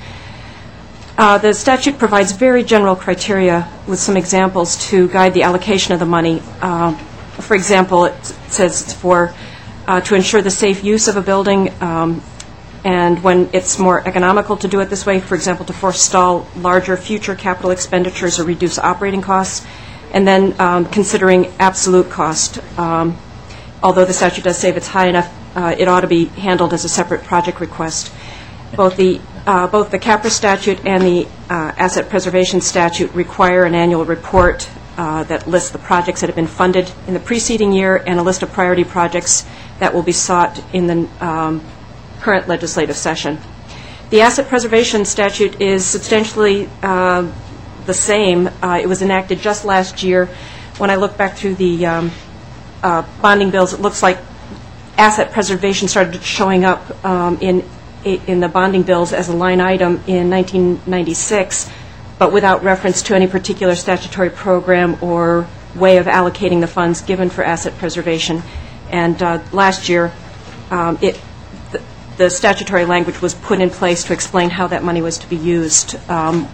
Uh, the statute provides very general criteria with some examples to guide the allocation of the money. Uh, for example, it says it's for uh, to ensure the safe use of a building, um, and when it's more economical to do it this way, for example, to forestall larger future capital expenditures or reduce operating costs. And then um, considering absolute cost. Um, although the statute does say if it's high enough, uh, it ought to be handled as a separate project request. Both the uh, both the CAPRA statute and the uh, asset preservation statute require an annual report uh, that lists the projects that have been funded in the preceding year and a list of priority projects that will be sought in the um, current legislative session. The asset preservation statute is substantially uh, the same. Uh, it was enacted just last year. When I look back through the um, uh, bonding bills, it looks like asset preservation started showing up um, in in the bonding bills as a line item in nineteen ninety-six, but without reference to any particular statutory program or way of allocating the funds given for asset preservation. And uh, last year, um, it the, the statutory language was put in place to explain how that money was to be used. Um,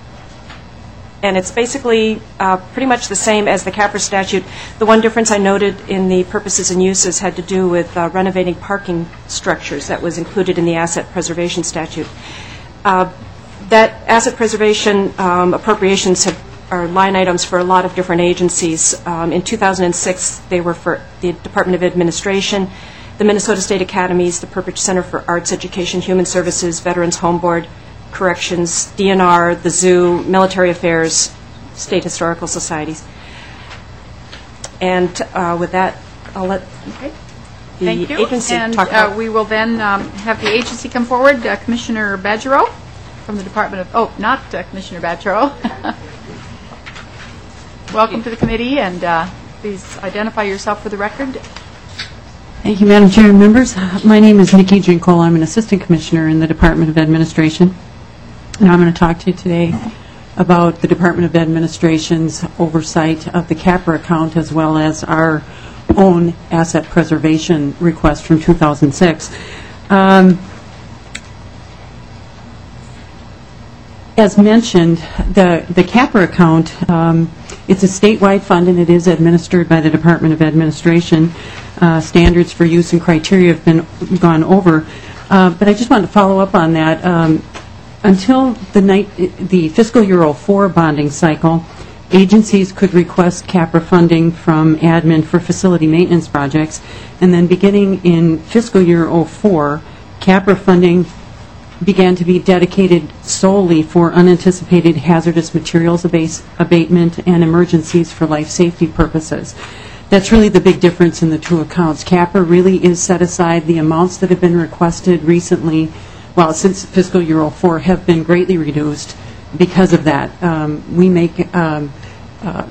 And it's basically uh, pretty much the same as the CAPRA statute. The one difference I noted in the purposes and uses had to do with uh, renovating parking structures that was included in the asset preservation statute. Uh, that asset preservation um, appropriations have, are line items for a lot of different agencies. Um, in two thousand six, they were for the Department of Administration, the Minnesota State Academies, the Perpich Center for Arts Education, Human Services, Veterans Home Board, Corrections, D N R, the Zoo, Military Affairs, State Historical Societies. And uh, with that, I'll let okay. the Thank you. agency and, talk about uh, we will then um, have the agency come forward. Uh, Commissioner Badgerow from the Department of, oh, not uh, Commissioner Badgerow. Welcome to the committee, and uh, please identify yourself for the record. Thank you, Madam Chair and members. My name is Nikki Gincola. I'm an Assistant Commissioner in the Department of Administration. And I'm going to talk to you today about the Department of Administration's oversight of the CAPRA account as well as our own asset preservation request from two thousand six. Um, as mentioned, the, the CAPRA account, um, it's a statewide fund and it is administered by the Department of Administration. Uh, standards for use and criteria have been gone over. Uh, but I just wanted to follow up on that. Um, until the, night, the fiscal year oh four bonding cycle, agencies could request CAPRA funding from admin for facility maintenance projects. And then beginning in fiscal year oh four, CAPRA funding began to be dedicated solely for unanticipated hazardous materials abase, abatement and emergencies for life safety purposes. That's really the big difference in the two accounts. CAPRA really is set aside. The amounts that have been requested recently, well, since fiscal year oh four, have been greatly reduced because of that. Um, we make um, uh,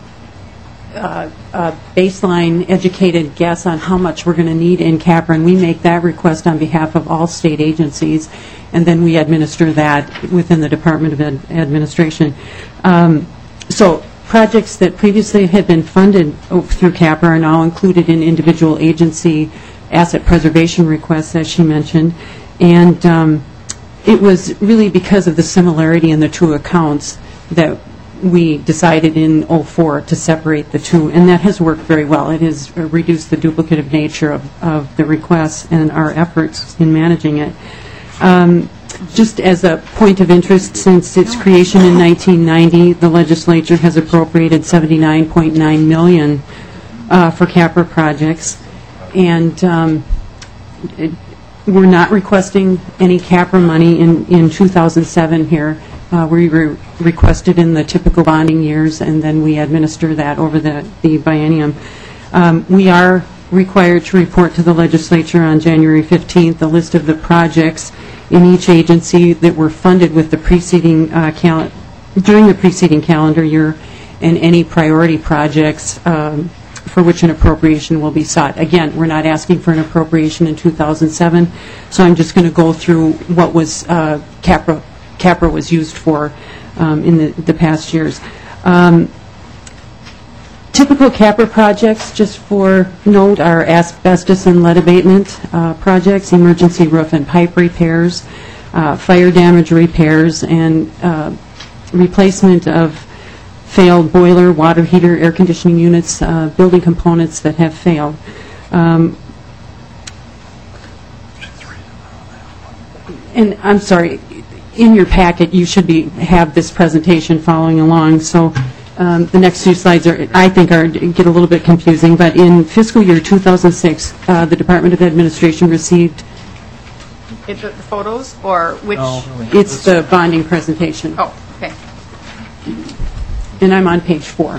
uh, a baseline educated guess on how much we're going to need in CAPRA, and we make that request on behalf of all state agencies, and then we administer that within the Department of Ad Administration. Um, so projects that previously had been funded through CAPRA are now included in individual agency asset preservation requests, as she mentioned. And um, it was really because of the similarity in the two accounts that we decided in oh four to separate the two, and that has worked very well. It has reduced the duplicative nature of, of the requests and our efforts in managing it. Um, Just as a point of interest, since its creation in nineteen ninety, the legislature has appropriated seventy-nine point nine million dollars uh, for CAPRA projects, and um, it, we're not requesting any CAPRA money in, in two thousand seven here. Uh, we re requested in the typical bonding years, and then we administer that over the, the biennium. Um, we are required to report to the legislature on January fifteenth a list of the projects in each agency that were funded with the preceding uh, cal during the preceding calendar year, and any priority projects um, for which an appropriation will be sought. Again, we're not asking for an appropriation in two thousand seven, so I'm just going to go through what was uh, CAPRA, CAPRA was used for um, in the, the past years. Um, Typical CAPRA projects, just for note, are asbestos and lead abatement uh, projects, emergency roof and pipe repairs, uh, fire damage repairs, and uh, replacement of failed boiler, water heater, air conditioning units, uh, building components that have failed. Um, and I'm sorry, in your packet you should be have this presentation following along. So. Um, the next two slides are, I think, are get a little bit confusing, but in fiscal year two thousand six, uh, the Department of Administration received. Is it the photos or which? No. It's the bonding presentation. Oh, okay. And I'm on page four.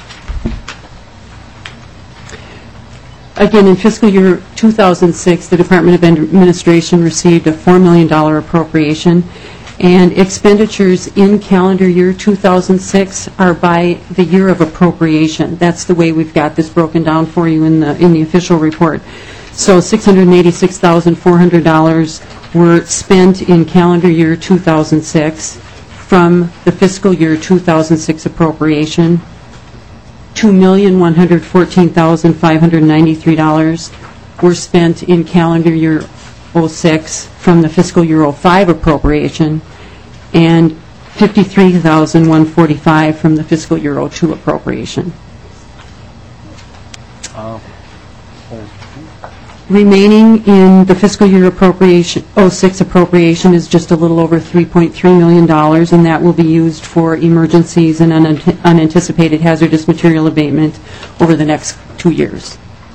Again, in fiscal year two thousand six, the Department of Administration received a four million dollar appropriation. And expenditures in calendar year two thousand six are by the year of appropriation. That's the way we've got this broken down for you in the in the official report. So six hundred eighty-six thousand four hundred dollars were spent in calendar year two thousand six from the fiscal year two thousand six appropriation. two million one hundred fourteen thousand five hundred ninety-three dollars were spent in calendar year oh six from the fiscal year oh five appropriation, and fifty-three thousand one hundred forty-five dollars from the fiscal year oh two appropriation. Uh, Remaining in the fiscal year appropriation, oh six appropriation, is just a little over three point three million dollars, and that will be used for emergencies and un unanticipated hazardous material abatement over the next two years.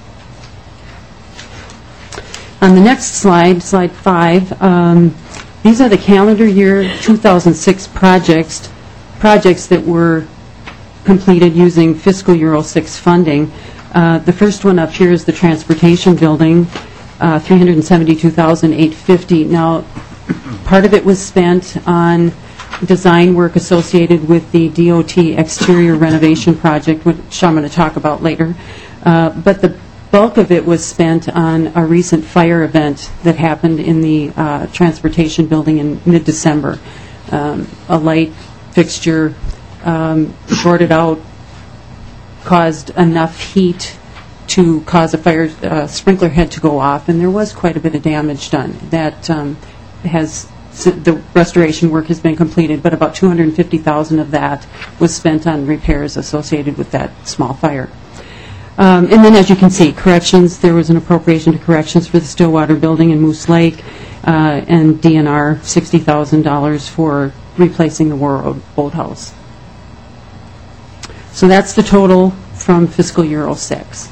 On the next slide, slide five, um, these are the calendar year two thousand six projects, projects that were completed using fiscal year oh six funding. Uh, the first one up here is the transportation building, uh, three hundred seventy-two thousand eight hundred fifty dollars. Now, part of it was spent on design work associated with the D O T exterior renovation project, which I'm going to talk about later. Uh, but the bulk of it was spent on a recent fire event that happened in the uh, transportation building in mid-December. Um, a light fixture um, shorted out, caused enough heat to cause a fire uh, sprinkler head to go off, and there was quite a bit of damage done. That um, has the restoration work has been completed, but about two hundred fifty thousand dollars of that was spent on repairs associated with that small fire. Um, and then, as you can see, corrections, there was an appropriation to corrections for the Stillwater building in Moose Lake, uh, and D N R sixty thousand dollars for replacing the War Road boathouse. So that's the total from fiscal year oh six.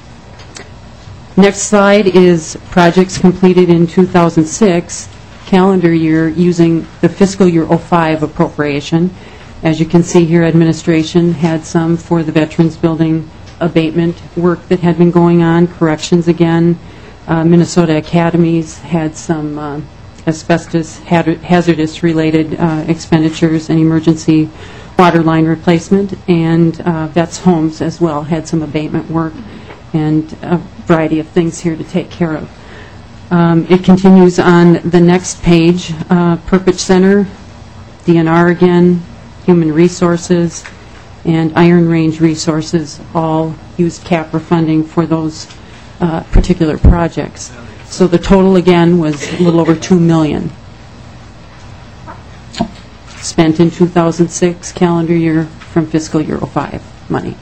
Next slide is projects completed in two thousand six calendar year using the fiscal year oh five appropriation. As you can see here, administration had some for the Veterans Building abatement work that had been going on, corrections again. Uh, Minnesota Academies had some uh, asbestos hazardous related uh, expenditures and emergency water line replacement, and uh, Vets Homes as well had some abatement work and a variety of things here to take care of. Um, it continues on the next page. uh, Purpose Center, D N R again, Human Resources, and Iron Range Resources all used CAPRA funding for those uh, particular projects. So the total again was a little over two million dollars spent in two thousand six calendar year from fiscal year oh five money.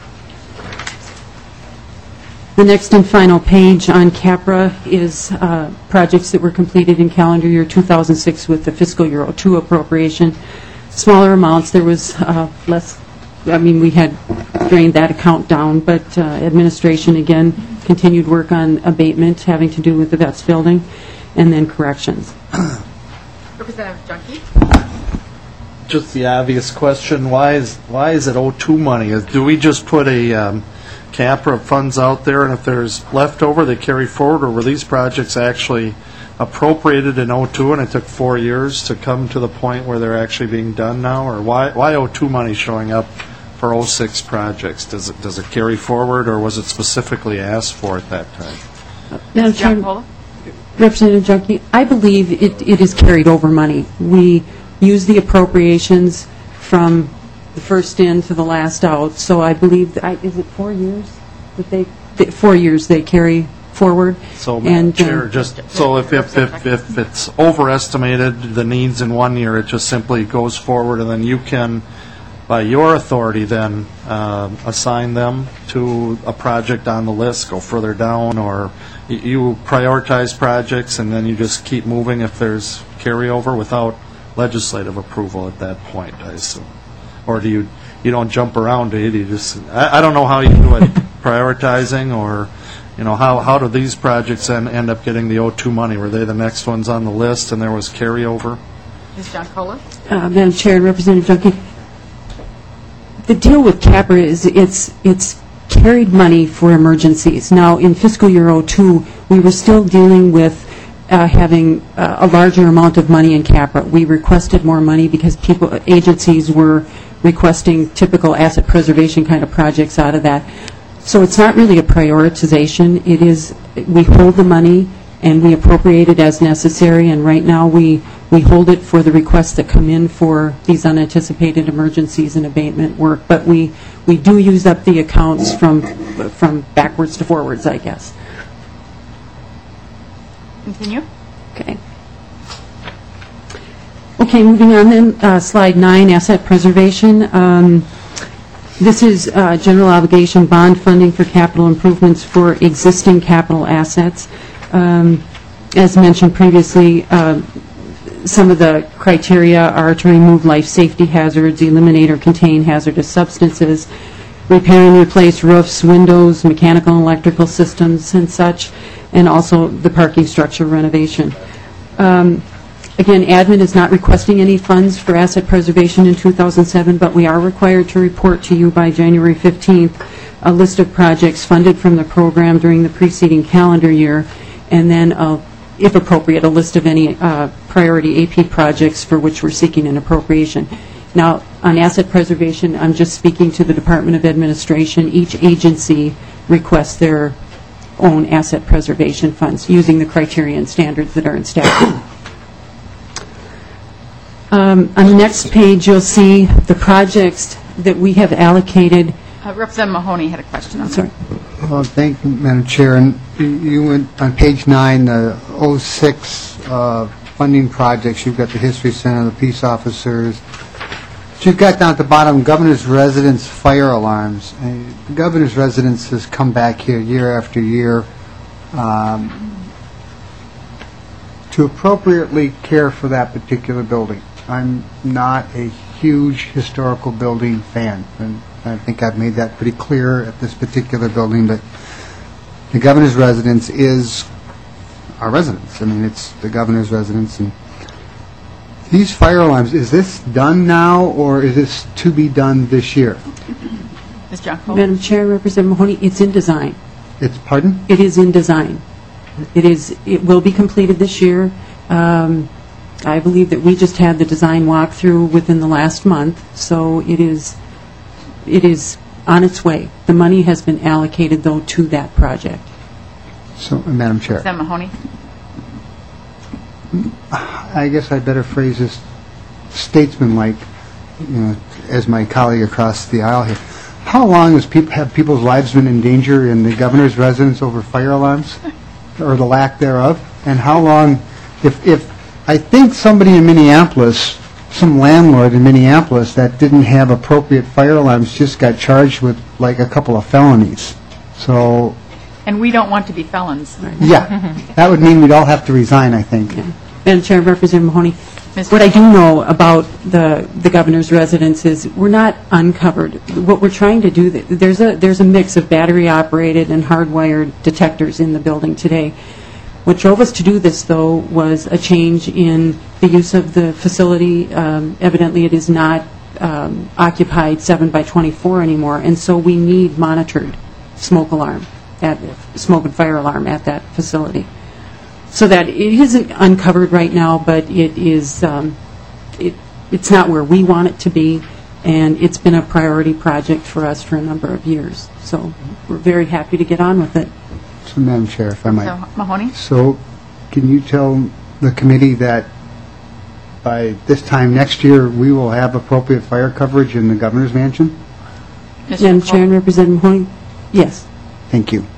The next and final page on CAPRA is uh, projects that were completed in calendar year two thousand six with the fiscal year oh two appropriation. Smaller amounts, there was uh, less, I mean, we had drained that account down, but uh, administration, again, continued work on abatement having to do with the Vets Building, and then corrections. Representative Junkie? Just the obvious question, why is why is it oh two money? Is- Do we just put a um, CAPRA funds out there, and if there's leftover, they carry forward, or were these projects actually appropriated in oh two and it took four years to come to the point where they're actually being done now? Or why why oh two money showing up for oh six projects? Does it does it carry forward, or was it specifically asked for at that time? Madam Chair, Representative Junkie, I believe it, it is carried over money. We use the appropriations from the first in to the last out, so I believe, that I, is it four years that they, th- four years they carry forward? So, Madam And, uh, Chair, just, so if, if, if, if it's overestimated, the needs in one year, it just simply goes forward, and then you can, by your authority, then um, assign them to a project on the list, go further down, or y- you prioritize projects, and then you just keep moving if there's carryover without legislative approval at that point, I assume? Or do you, you don't jump around, do you? Do you just, I, I don't know how you do it, prioritizing, or, you know, how, how do these projects then end up getting the oh two money? Were they the next ones on the list and there was carryover? Miz Giancola? Uh, Madam Chair and Representative Junkie, the deal with CAPRA is it's it's carried money for emergencies. Now, in fiscal year oh two, we were still dealing with uh, having uh, a larger amount of money in CAPRA. We requested more money because people, agencies were requesting typical asset preservation kind of projects out of that. So it's not really a prioritization. It is, we hold the money and we appropriate it as necessary, and right now we, we hold it for the requests that come in for these unanticipated emergencies and abatement work, but we, we do use up the accounts from, from backwards to forwards, I guess. Continue. Okay. Okay, moving on then, uh, slide nine, asset preservation. Um, This is uh, general obligation bond funding for capital improvements for existing capital assets. Um, As mentioned previously, uh, some of the criteria are to remove life safety hazards, eliminate or contain hazardous substances, repair and replace roofs, windows, mechanical and electrical systems and such, and also the parking structure renovation. Um, Again, admin is not requesting any funds for asset preservation in two thousand seven, but we are required to report to you by January fifteenth a list of projects funded from the program during the preceding calendar year, and then, uh, if appropriate, a list of any uh, priority A P projects for which we're seeking an appropriation. Now, on asset preservation, I'm just speaking to the Department of Administration. Each agency requests their own asset preservation funds using the criteria and standards that are in statute. Um, on the next page, you'll see the projects that we have allocated. Uh, Representative Mahoney had a question on that. Sorry. Well, thank you, Madam Chair. And you- you went on page nine, the oh six uh, funding projects. You've got the History Center, the peace officers. But you've got down at the bottom, governor's residence fire alarms. And the governor's residence has come back here year after year um, to appropriately care for that particular building. I'm not a huge historical building fan, and I think I've made that pretty clear at this particular building, but the governor's residence is our residence. I mean, it's the governor's residence. And these fire alarms, is this done now, or is this to be done this year? Miz Junko? Madam Chair, Representative Mahoney, it's in design. It's, pardon? It is in design. It is, it will be completed this year. Um, I believe that we just had the design walkthrough within the last month, so it is, it is on its way. The money has been allocated, though, to that project. So, uh, Madam Chair, Representative Mahoney? I guess I'd better phrase this statesman-like, you know, as my colleague across the aisle here. How long has peop have people's lives been in danger in the governor's residence over fire alarms, or the lack thereof? And how long, if, if I think somebody in Minneapolis, some landlord in Minneapolis that didn't have appropriate fire alarms just got charged with like a couple of felonies. So, And we don't want to be felons. yeah, that would mean we'd all have to resign, I think. Yeah. Madam Chair, Representative Mahoney, Miz what I do know about the, the governor's residence is we're not uncovered. What we're trying to do, there's a, there's a mix of battery-operated and hardwired detectors in the building today. What drove us to do this, though, was a change in the use of the facility. Um, evidently, it is not um, occupied seven by twenty-four anymore, and so we need monitored smoke alarm, at, smoke and fire alarm at that facility. So that it isn't uncovered right now, but it is, um, it, it's not where we want it to be, and it's been a priority project for us for a number of years. So we're very happy to get on with it. So, Madam Chair, if I might. So, Mahoney? So, can you tell the committee that by this time next year, we will have appropriate fire coverage in the governor's mansion? Miz Madam Junko? Chair and Representative Mahoney, yes. Thank you.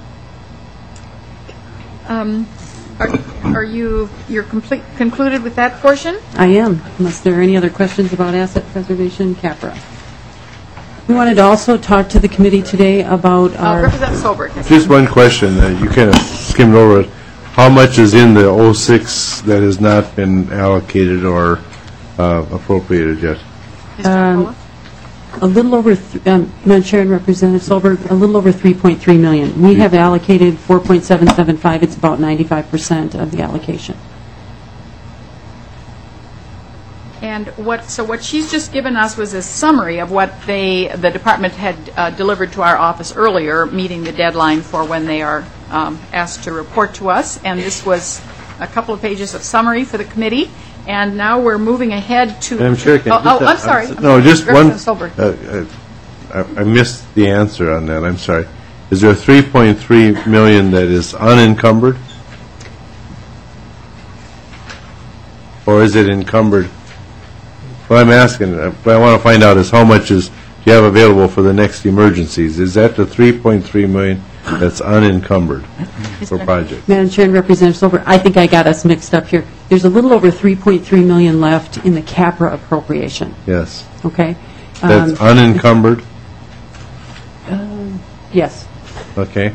Um, Are are you, you're complete, concluded with that portion? I am, unless there are any other questions about asset preservation, CAPRA. We wanted to also talk to the committee today about Uh, our... Representative Solberg. has- Just one question, uh, you kind of skimmed over it. How much is in the oh six that has not been allocated or uh, appropriated yet? Miz Junko? A little over, th- um, Madam Chair and Representative Solberg, a little over three point three million. We have allocated four point seven seven five. It's about ninety-five percent of the allocation. And what, so what she's just given us was a summary of what they, the department had uh, delivered to our office earlier, meeting the deadline for when they are um, asked to report to us. And this was a couple of pages of summary for the committee. And now we're moving ahead to... Madam Chair, can Oh, just, oh, uh, I'm sorry. I'm No, sorry. just one, Representative Solberg. uh, uh, I I missed the answer on that, I'm sorry. Is there three point three million that is unencumbered? Or is it encumbered? What I'm asking, uh, what I want to find out is how much is, do you have available for the next emergencies? Is that the three point three million that's unencumbered for projects? Madam Chair and Representative Solberg, I think I got us mixed up here. There's a little over three point three million left in the CAPRA appropriation, Yes. okay? That's Um, unencumbered? Yes. Okay.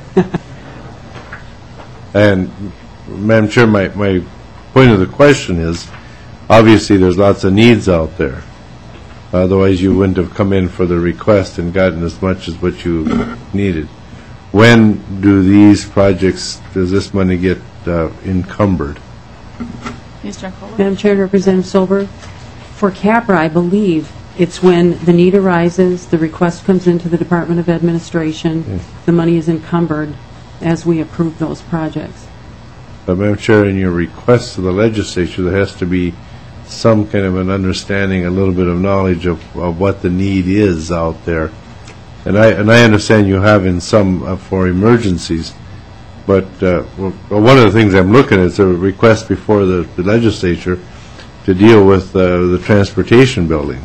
And, Madam Chair, my, my point of the question is, obviously, there's lots of needs out there. Otherwise, you wouldn't have come in for the request and gotten as much as what you needed. When do these projects, does this money get uh, encumbered? Miz Junko? Madam Chair and Representative Solberg, for CAPRA, I believe it's when the need arises, the request comes into the Department of Administration, the money is encumbered as we approve those projects. But, Madam Chair, in your request to the legislature, there has to be some kind of an understanding, a little bit of knowledge of, of what the need is out there. And I, and I understand you have in some uh, for emergencies, But uh, well, one of the things I'm looking at is a request before the the legislature to deal with uh, the transportation building.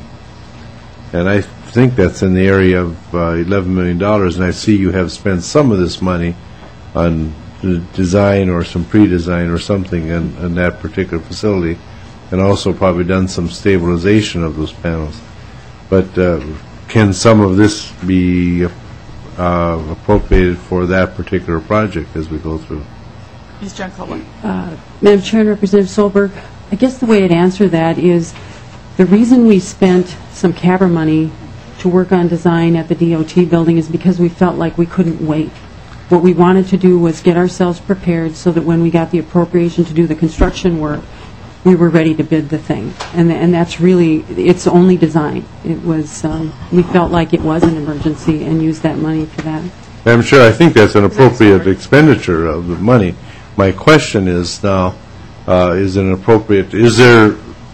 And I think that's in the area of uh, eleven million dollars, and I see you have spent some of this money on the design or some pre-design or something in, in that particular facility, and also probably done some stabilization of those panels. But uh, can some of this be uh, appropriated for that particular project as we go through? Miz Junkola. Uh, Madam Chair and Representative Solberg, I guess the way I'd answer that is the reason we spent some C A B R money to work on design at the D O T building is because we felt like we couldn't wait. What we wanted to do was get ourselves prepared so that when we got the appropriation to do the construction work, we were ready to bid the thing. And, and that's really, it's only design. It was, um, we felt like it was an emergency and used that money for that. I'm sure, I think that's an appropriate expenditure of the money. My question is now, uh, is it an appropriate, is there,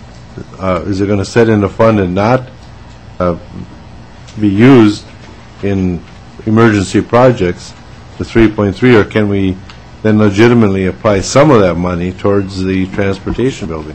uh, is it going to set in the fund and not uh, be used in emergency projects, the three point three, or can we then legitimately apply some of that money towards the transportation building?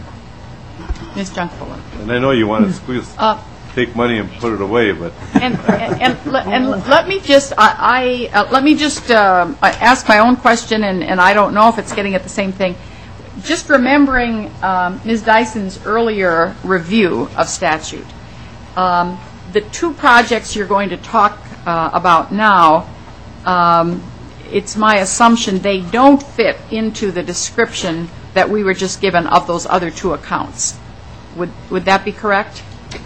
Miz Junkola. And I know you want to squeeze, Uh, take money and put it away, but And, and, and, le- and let me just, I, I uh, let me just uh, ask my own question, and, and I don't know if it's getting at the same thing. Just remembering um, Miz Dyson's earlier review of statute, um, the two projects you're going to talk uh, about now, um, it's my assumption they don't fit into the description that we were just given of those other two accounts. Would, would that be correct?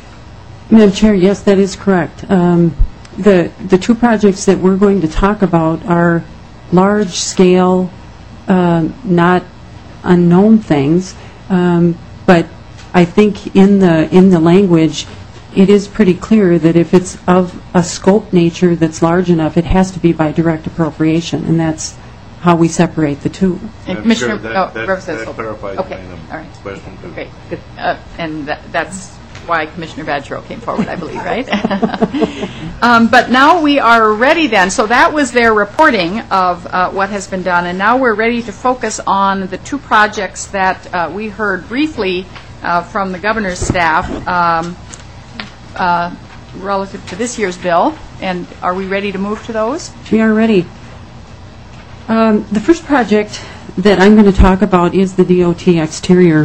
Madam Chair, yes, that is correct. Um, the the two projects that we're going to talk about are large-scale, um, not unknown things, um, but I think in the in the language, it is pretty clear that if it's of a scope nature that's large enough, it has to be by direct appropriation, and that's how we separate the two. And I'm Commissioner, sure that- oh, that- Representative that Solberg. clarifies Okay, my all right. question, too. Great, good. Uh, and that, that's why Commissioner Badgerow came forward, I believe, right? um, but now we are ready then. So that was their reporting of uh, what has been done, and now we're ready to focus on the two projects that uh, we heard briefly uh, from the governor's staff um, uh, relative to this year's bill. And are we ready to move to those? We are ready. Um, the first project that I'm going to talk about is the D O T exterior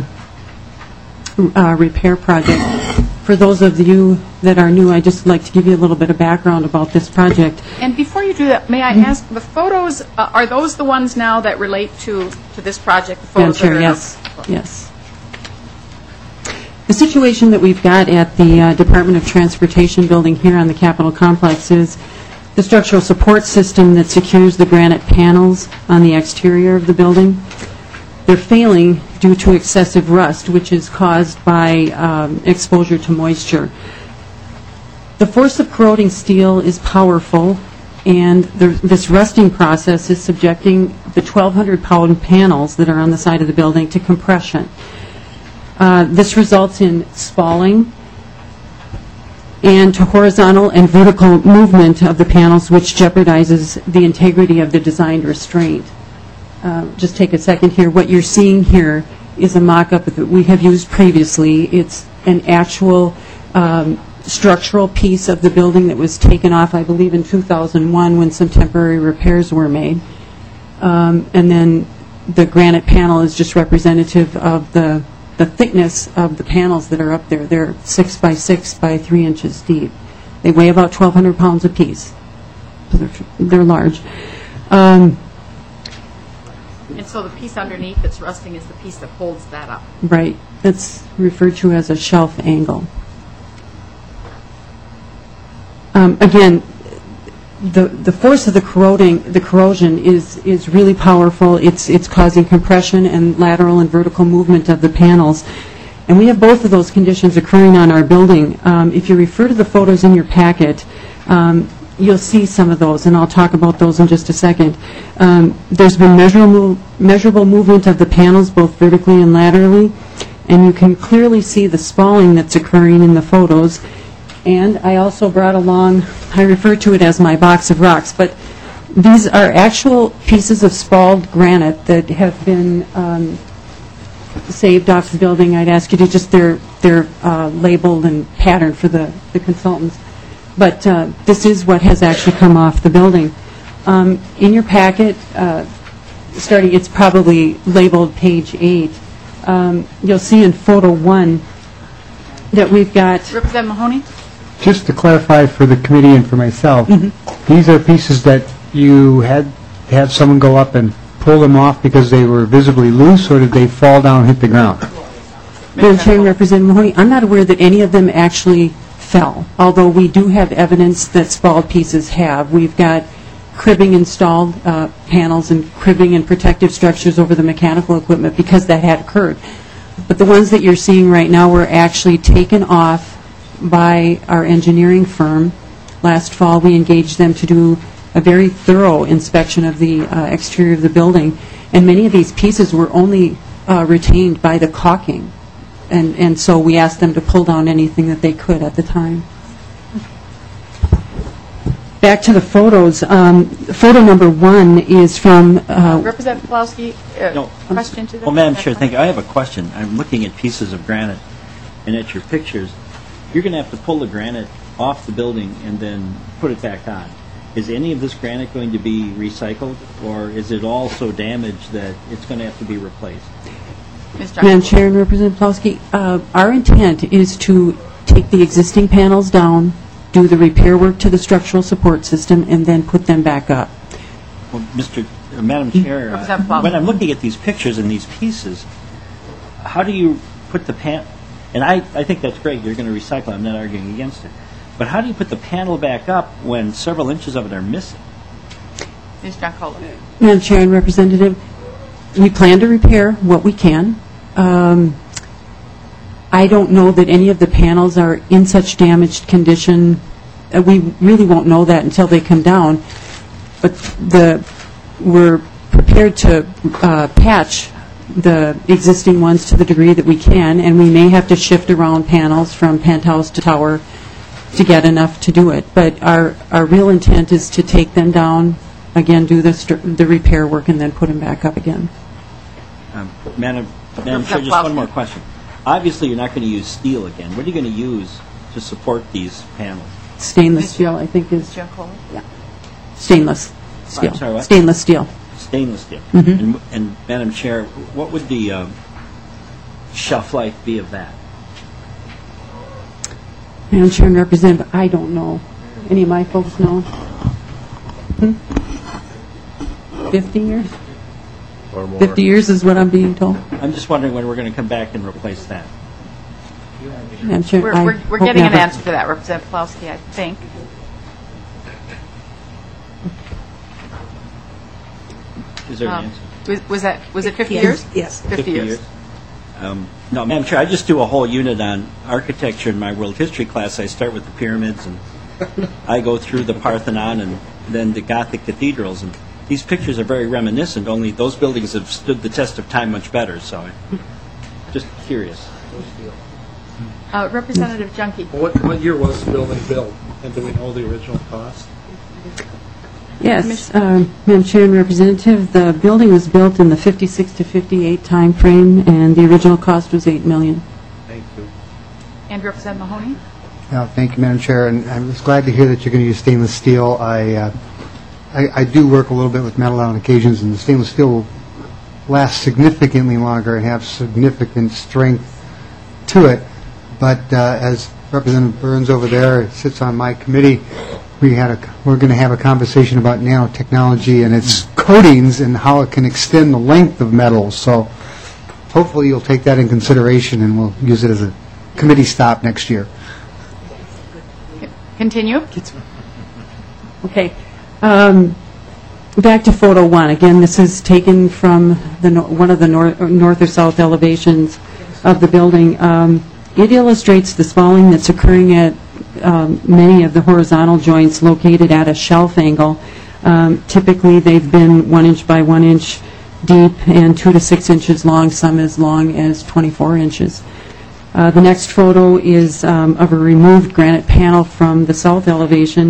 uh, repair project. For those of you that are new, I'd just like to give you a little bit of background about this project. And before you do that, may I ask, the photos, uh, are those the ones now that relate to, to this project? The Madam photos that Chair, are- yes, yes. The situation that we've got at the uh, Department of Transportation building here on the Capitol Complex is the structural support system that secures the granite panels on the exterior of the building. They're failing due to excessive rust, which is caused by um, exposure to moisture. The force of corroding steel is powerful, and the, this rusting process is subjecting the twelve hundred pound panels that are on the side of the building to compression. Uh, this results in spalling and to horizontal and vertical movement of the panels, which jeopardizes the integrity of the designed restraint. Uh, just take a second here. What you're seeing here is a mock-up that we have used previously. It's an actual um, structural piece of the building that was taken off, I believe, in two thousand one when some temporary repairs were made. Um, and then the granite panel is just representative of the the thickness of the panels that are up there. They're six by six by three inches deep. They weigh about twelve hundred pounds apiece. So they're, they're large. Um, And so the piece underneath that's rusting is the piece that holds that up. right. That's referred to as a shelf angle. Um, again, the the force of the corroding, the corrosion is is really powerful. It's it's causing compression and lateral and vertical movement of the panels, and we have both of those conditions occurring on our building. Um, if you refer to the photos in your packet, um, you'll see some of those, and I'll talk about those in just a second. Um, there's been measurable measurable movement of the panels both vertically and laterally, and you can clearly see the spalling that's occurring in the photos. And I also brought along, I refer to it as my box of rocks, but These are actual pieces of spalled granite that have been um, saved off the building. I'd ask you to just, they're, they're uh, labeled and patterned for the, the consultants. But uh, this is what has actually come off the building. Um, in your packet, uh, starting, it's probably labeled page eight, um, you'll see in photo one that we've got... Representative Mahoney? Just to clarify for the committee and for myself, these are pieces that you had to have someone go up and pull them off because they were visibly loose, or did they fall down and hit the ground? Madam Chair and Representative Mahoney, I'm not aware that any of them actually fell, although we do have evidence that spalled pieces have. We've got cribbing installed, uh, panels and cribbing and protective structures over the mechanical equipment because that had occurred. But the ones that you're seeing right now were actually taken off by our engineering firm. Last fall, we engaged them to do a very thorough inspection of the uh, exterior of the building, and many of these pieces were only uh, retained by the caulking, and, and so we asked them to pull down anything that they could at the time. Back to the photos. Um, photo number one is from... Uh, Representative Pawlowski, uh, No. question to that? Well, Madam Chair, thank you. I have a question. I'm looking at pieces of granite and at your pictures. You're going to have to pull the granite off the building and then put it back on. Is any of this granite going to be recycled, or is it all so damaged that it's going to have to be replaced? Madam Chair and Representative Plowski, uh, our intent is to take the existing panels down, do the repair work to the structural support system, and then put them back up. Well, Mister uh, Madam Chair, uh, when I'm looking at these pictures and these pieces, how do you put the pan... And I, I think that's great. You're going to recycle. I'm not arguing against it. But how do you put the panel back up when several inches of it are missing? Miz Giancarlo. Madam Chair and Representative, we plan to repair what we can. Um, I don't know that any of the panels are in such damaged condition. Uh, we really won't know that until they come down. But the we're prepared to uh, patch the existing ones to the degree that we can, and we may have to shift around panels from penthouse to tower to get enough to do it. But our, our real intent is to take them down, again, do the, st- the repair work, and then put them back up again. Um, Madam, Madam Chair, just one more question. Obviously, you're not going to use steel again. What are you going to use to support these panels? Stainless steel, I think, is... Yeah. Stainless steel. I'm sorry, what? Stainless steel. Stainless steel. Mhm. And, and Madam Chair, what would the um, shelf life be of that? Madam Chair and Representative, I don't know. Any of my folks know? Hmm? Fifty years? Or more. Fifty years is what I'm being told. I'm just wondering when we're going to come back and replace that. Madam Chair, We're, I we're, we're hope getting never. an answer for that, Representative Pawlowski, I think. Is there an Um, answer? Was, was that, was it fifty Yes. years? Yes. fifty years. Um, no, Madam Chair, I just do a whole unit on architecture in my world history class. I start with the pyramids, and I go through the Parthenon and then the Gothic cathedrals. And these pictures are very reminiscent, only those buildings have stood the test of time much better. So I'm just curious. Uh, Representative Junkie. What, what year was the building built, and do we know the original cost? Yes, um, Madam Chair and Representative, the building was built in the fifty-six to fifty-eight time frame, and the original cost was eight million dollars. Thank you. And Representative Mahoney. Uh, Thank you, Madam Chair, and I was glad to hear that you're going to use stainless steel. I, uh, I I do work a little bit with metal on occasions, and the stainless steel will last significantly longer and have significant strength to it. But uh, as Representative Burns over there sits on my committee, we had a, we're going to have a conversation about nanotechnology and its coatings and how it can extend the length of metals. So hopefully you'll take that in consideration, and we'll use it as a committee stop next year. Continue. Okay. Um, back to photo one. Again, this is taken from the no- one of the nor- north or south elevations of the building. Um, it illustrates the spalling that's occurring at um, many of the horizontal joints located at a shelf angle. Um, typically, they've been one inch by one inch deep and two to six inches long, some as long as twenty-four inches. Uh, the next photo is um, of a removed granite panel from the south elevation.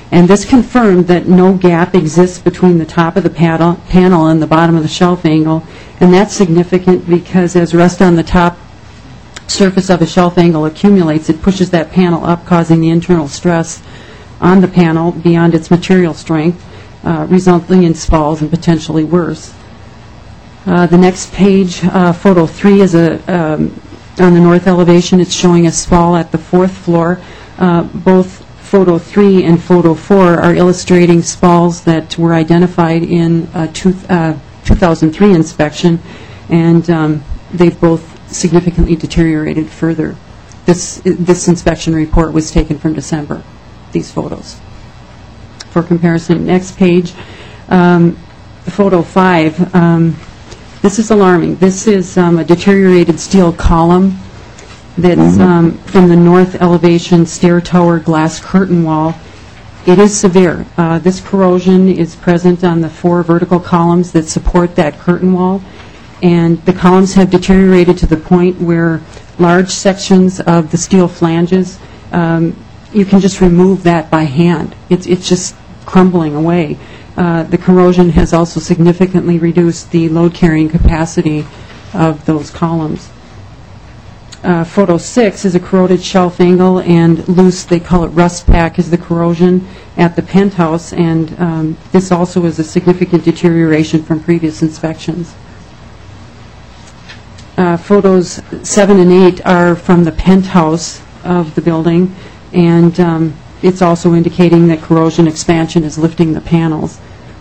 And this confirmed that no gap exists between the top of the panel, panel and the bottom of the shelf angle. And that's significant because as rust on the top surface of a shelf angle accumulates, it pushes that panel up, causing the internal stress on the panel beyond its material strength, uh, resulting in spalls and potentially worse. Uh, the next page, uh, photo three, is a um, on the north elevation. It's showing a spall at the fourth floor. Uh, both photo three and photo four are illustrating spalls that were identified in a two, uh, two thousand three inspection, and um, they've both significantly deteriorated further. This this inspection report was taken from December. These photos. For comparison, next page, um, photo five. Um, This is alarming. This is um, a deteriorated steel column that's um, from the north elevation stair tower glass curtain wall. It is severe. Uh, this corrosion is present on the four vertical columns that support that curtain wall, and the columns have deteriorated to the point where large sections of the steel flanges, um, you can just remove that by hand. It's, it's just crumbling away. Uh, the corrosion has also significantly reduced the load-carrying capacity of those columns. Uh, photo six is a corroded shelf angle, and loose, they call it rust pack, is the corrosion at the penthouse, and um, this also is a significant deterioration from previous inspections. Uh, photos seven and eight are from the penthouse of the building, and um, it's also indicating that corrosion expansion is lifting the panels.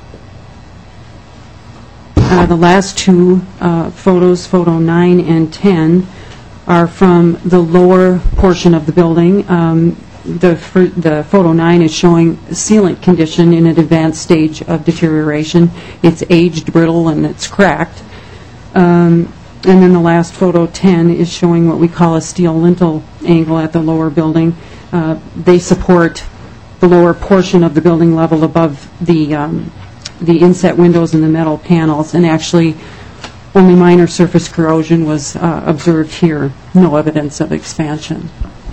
Uh, the last two uh, photos, photo nine and ten, are from the lower portion of the building. Um, the, fir- the photo nine is showing sealant condition in an advanced stage of deterioration. It's aged, brittle, and it's cracked. Um, and then the last photo, ten, is showing what we call a steel lintel angle at the lower building. Uh, they support the lower portion of the building level above the um, the inset windows and the metal panels, and actually only minor surface corrosion was uh, observed here, no evidence of expansion.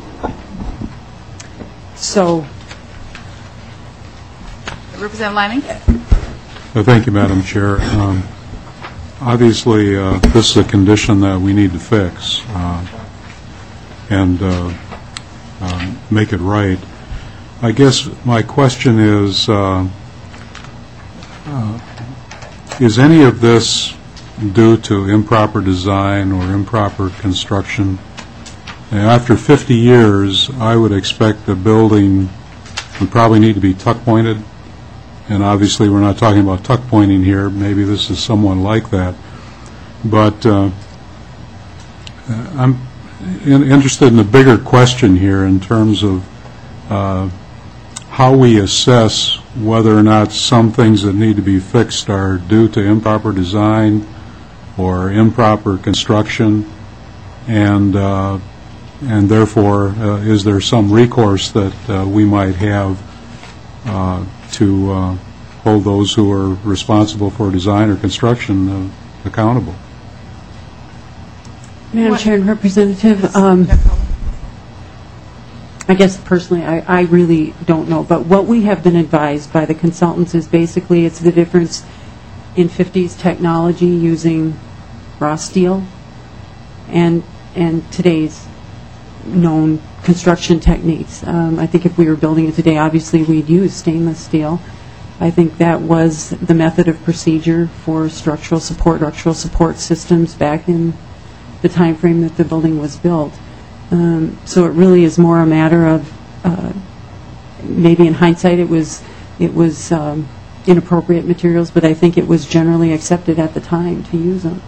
So, Representative Lanning? Uh, Thank you, Madam Chair. Um, Obviously, uh, this is a condition that we need to fix uh, and uh, um, make it right. I guess my question is, uh, uh, is any of this due to improper design or improper construction? And after fifty years, I would expect the building would probably need to be tuck pointed. And obviously, we're not talking about tuck pointing here. Maybe this is someone like that. But uh, I'm in, interested in the bigger question here in terms of uh, how we assess whether or not some things that need to be fixed are due to improper design or improper construction, and uh, and therefore, uh, is there some recourse that uh, we might have uh, to uh, hold those who are responsible for design or construction uh, accountable? Madam Chair and Representative, um, I guess personally I, I really don't know, but what we have been advised by the consultants is basically it's the difference in fifties technology using raw steel and and today's known construction techniques. Um, I think if we were building it today, obviously we'd use stainless steel. I think that was the method of procedure for structural support, structural support systems back in the time frame that the building was built. Um, so it really is more a matter of uh, maybe in hindsight it was it was um, inappropriate materials, but I think it was generally accepted at the time to use them.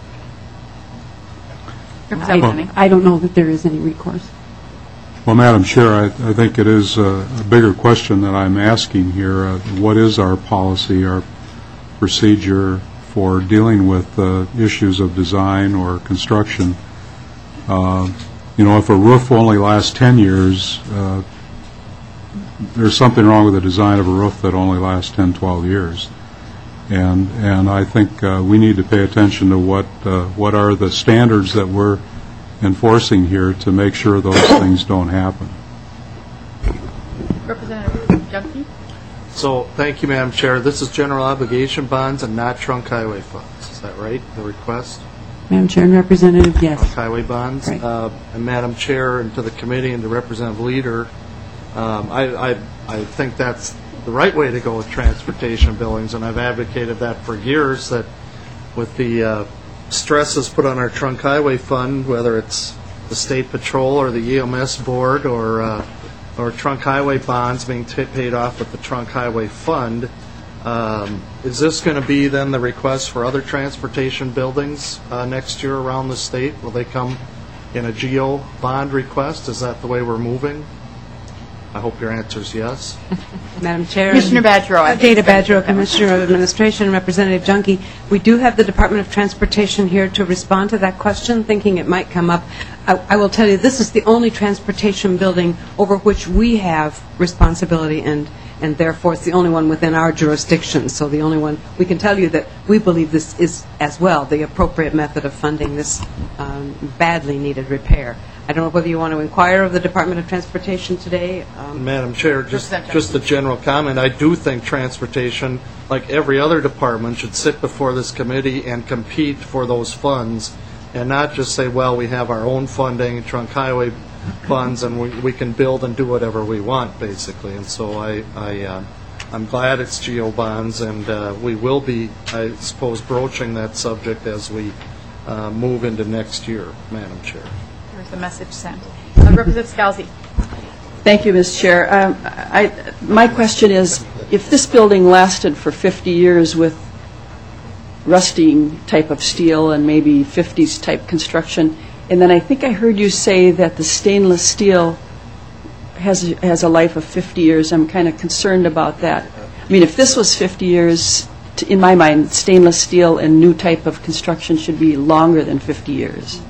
I, I don't know that there is any recourse. Well, Madam Chair, I, I think it is a, a bigger question that I'm asking here. Uh, what is our policy, our procedure for dealing with uh, issues of design or construction? Uh, you know, if a roof only lasts ten years, uh, there's something wrong with the design of a roof that only lasts ten, twelve years. And and I think uh, we need to pay attention to what uh, what are the standards that we're enforcing here to make sure those things don't happen. Representative Junkie? So, thank you, Madam Chair. This is general obligation bonds and not trunk highway funds. Is that right, the request? Madam Chair and Representative, yes. Trunk highway bonds? Right. Uh, And Madam Chair, and to the committee and to Representative Leader, um, I, I, I think that's the right way to go with transportation buildings, and I've advocated that for years, that with the uh, stresses put on our trunk highway fund, whether it's the state patrol or the E M S board or uh, or trunk highway bonds being t- paid off with the trunk highway fund, um, is this going to be then the request for other transportation buildings uh, next year around the state? Will they come in a GEO bond request? Is that the way we're moving? I hope your answer is yes. Madam Chair. Commissioner Badgerow. I think Data it's gonna be Badgerow, that. Commissioner of Administration, Representative Junkie. We do have the Department of Transportation here to respond to that question, thinking it might come up. I, I will tell you, this is the only transportation building over which we have responsibility, and, and therefore it's the only one within our jurisdiction. So the only one, we can tell you that we believe this is as well the appropriate method of funding this um, badly needed repair. I don't know whether you want to inquire of the Department of Transportation today. Um, Madam Chair, just, Representative just a general comment. I do think transportation, like every other department, should sit before this committee and compete for those funds, and not just say, well, we have our own funding, trunk highway funds, and we, we can build and do whatever we want, basically. And so I, I, uh, I'm glad it's GEO bonds, and uh, we will be, I suppose, broaching that subject as we uh, move into next year, Madam Chair. There's the message sent. Uh, Representative Scalzi. Thank you, Miz Chair. Um, I, my question is, if this building lasted for fifty years with rusting type of steel and maybe fifties type construction, and then I think I heard you say that the stainless steel has, has a life of fifty years, I'm kind of concerned about that. I mean, if this was fifty years, t- in my mind, stainless steel and new type of construction should be longer than fifty years.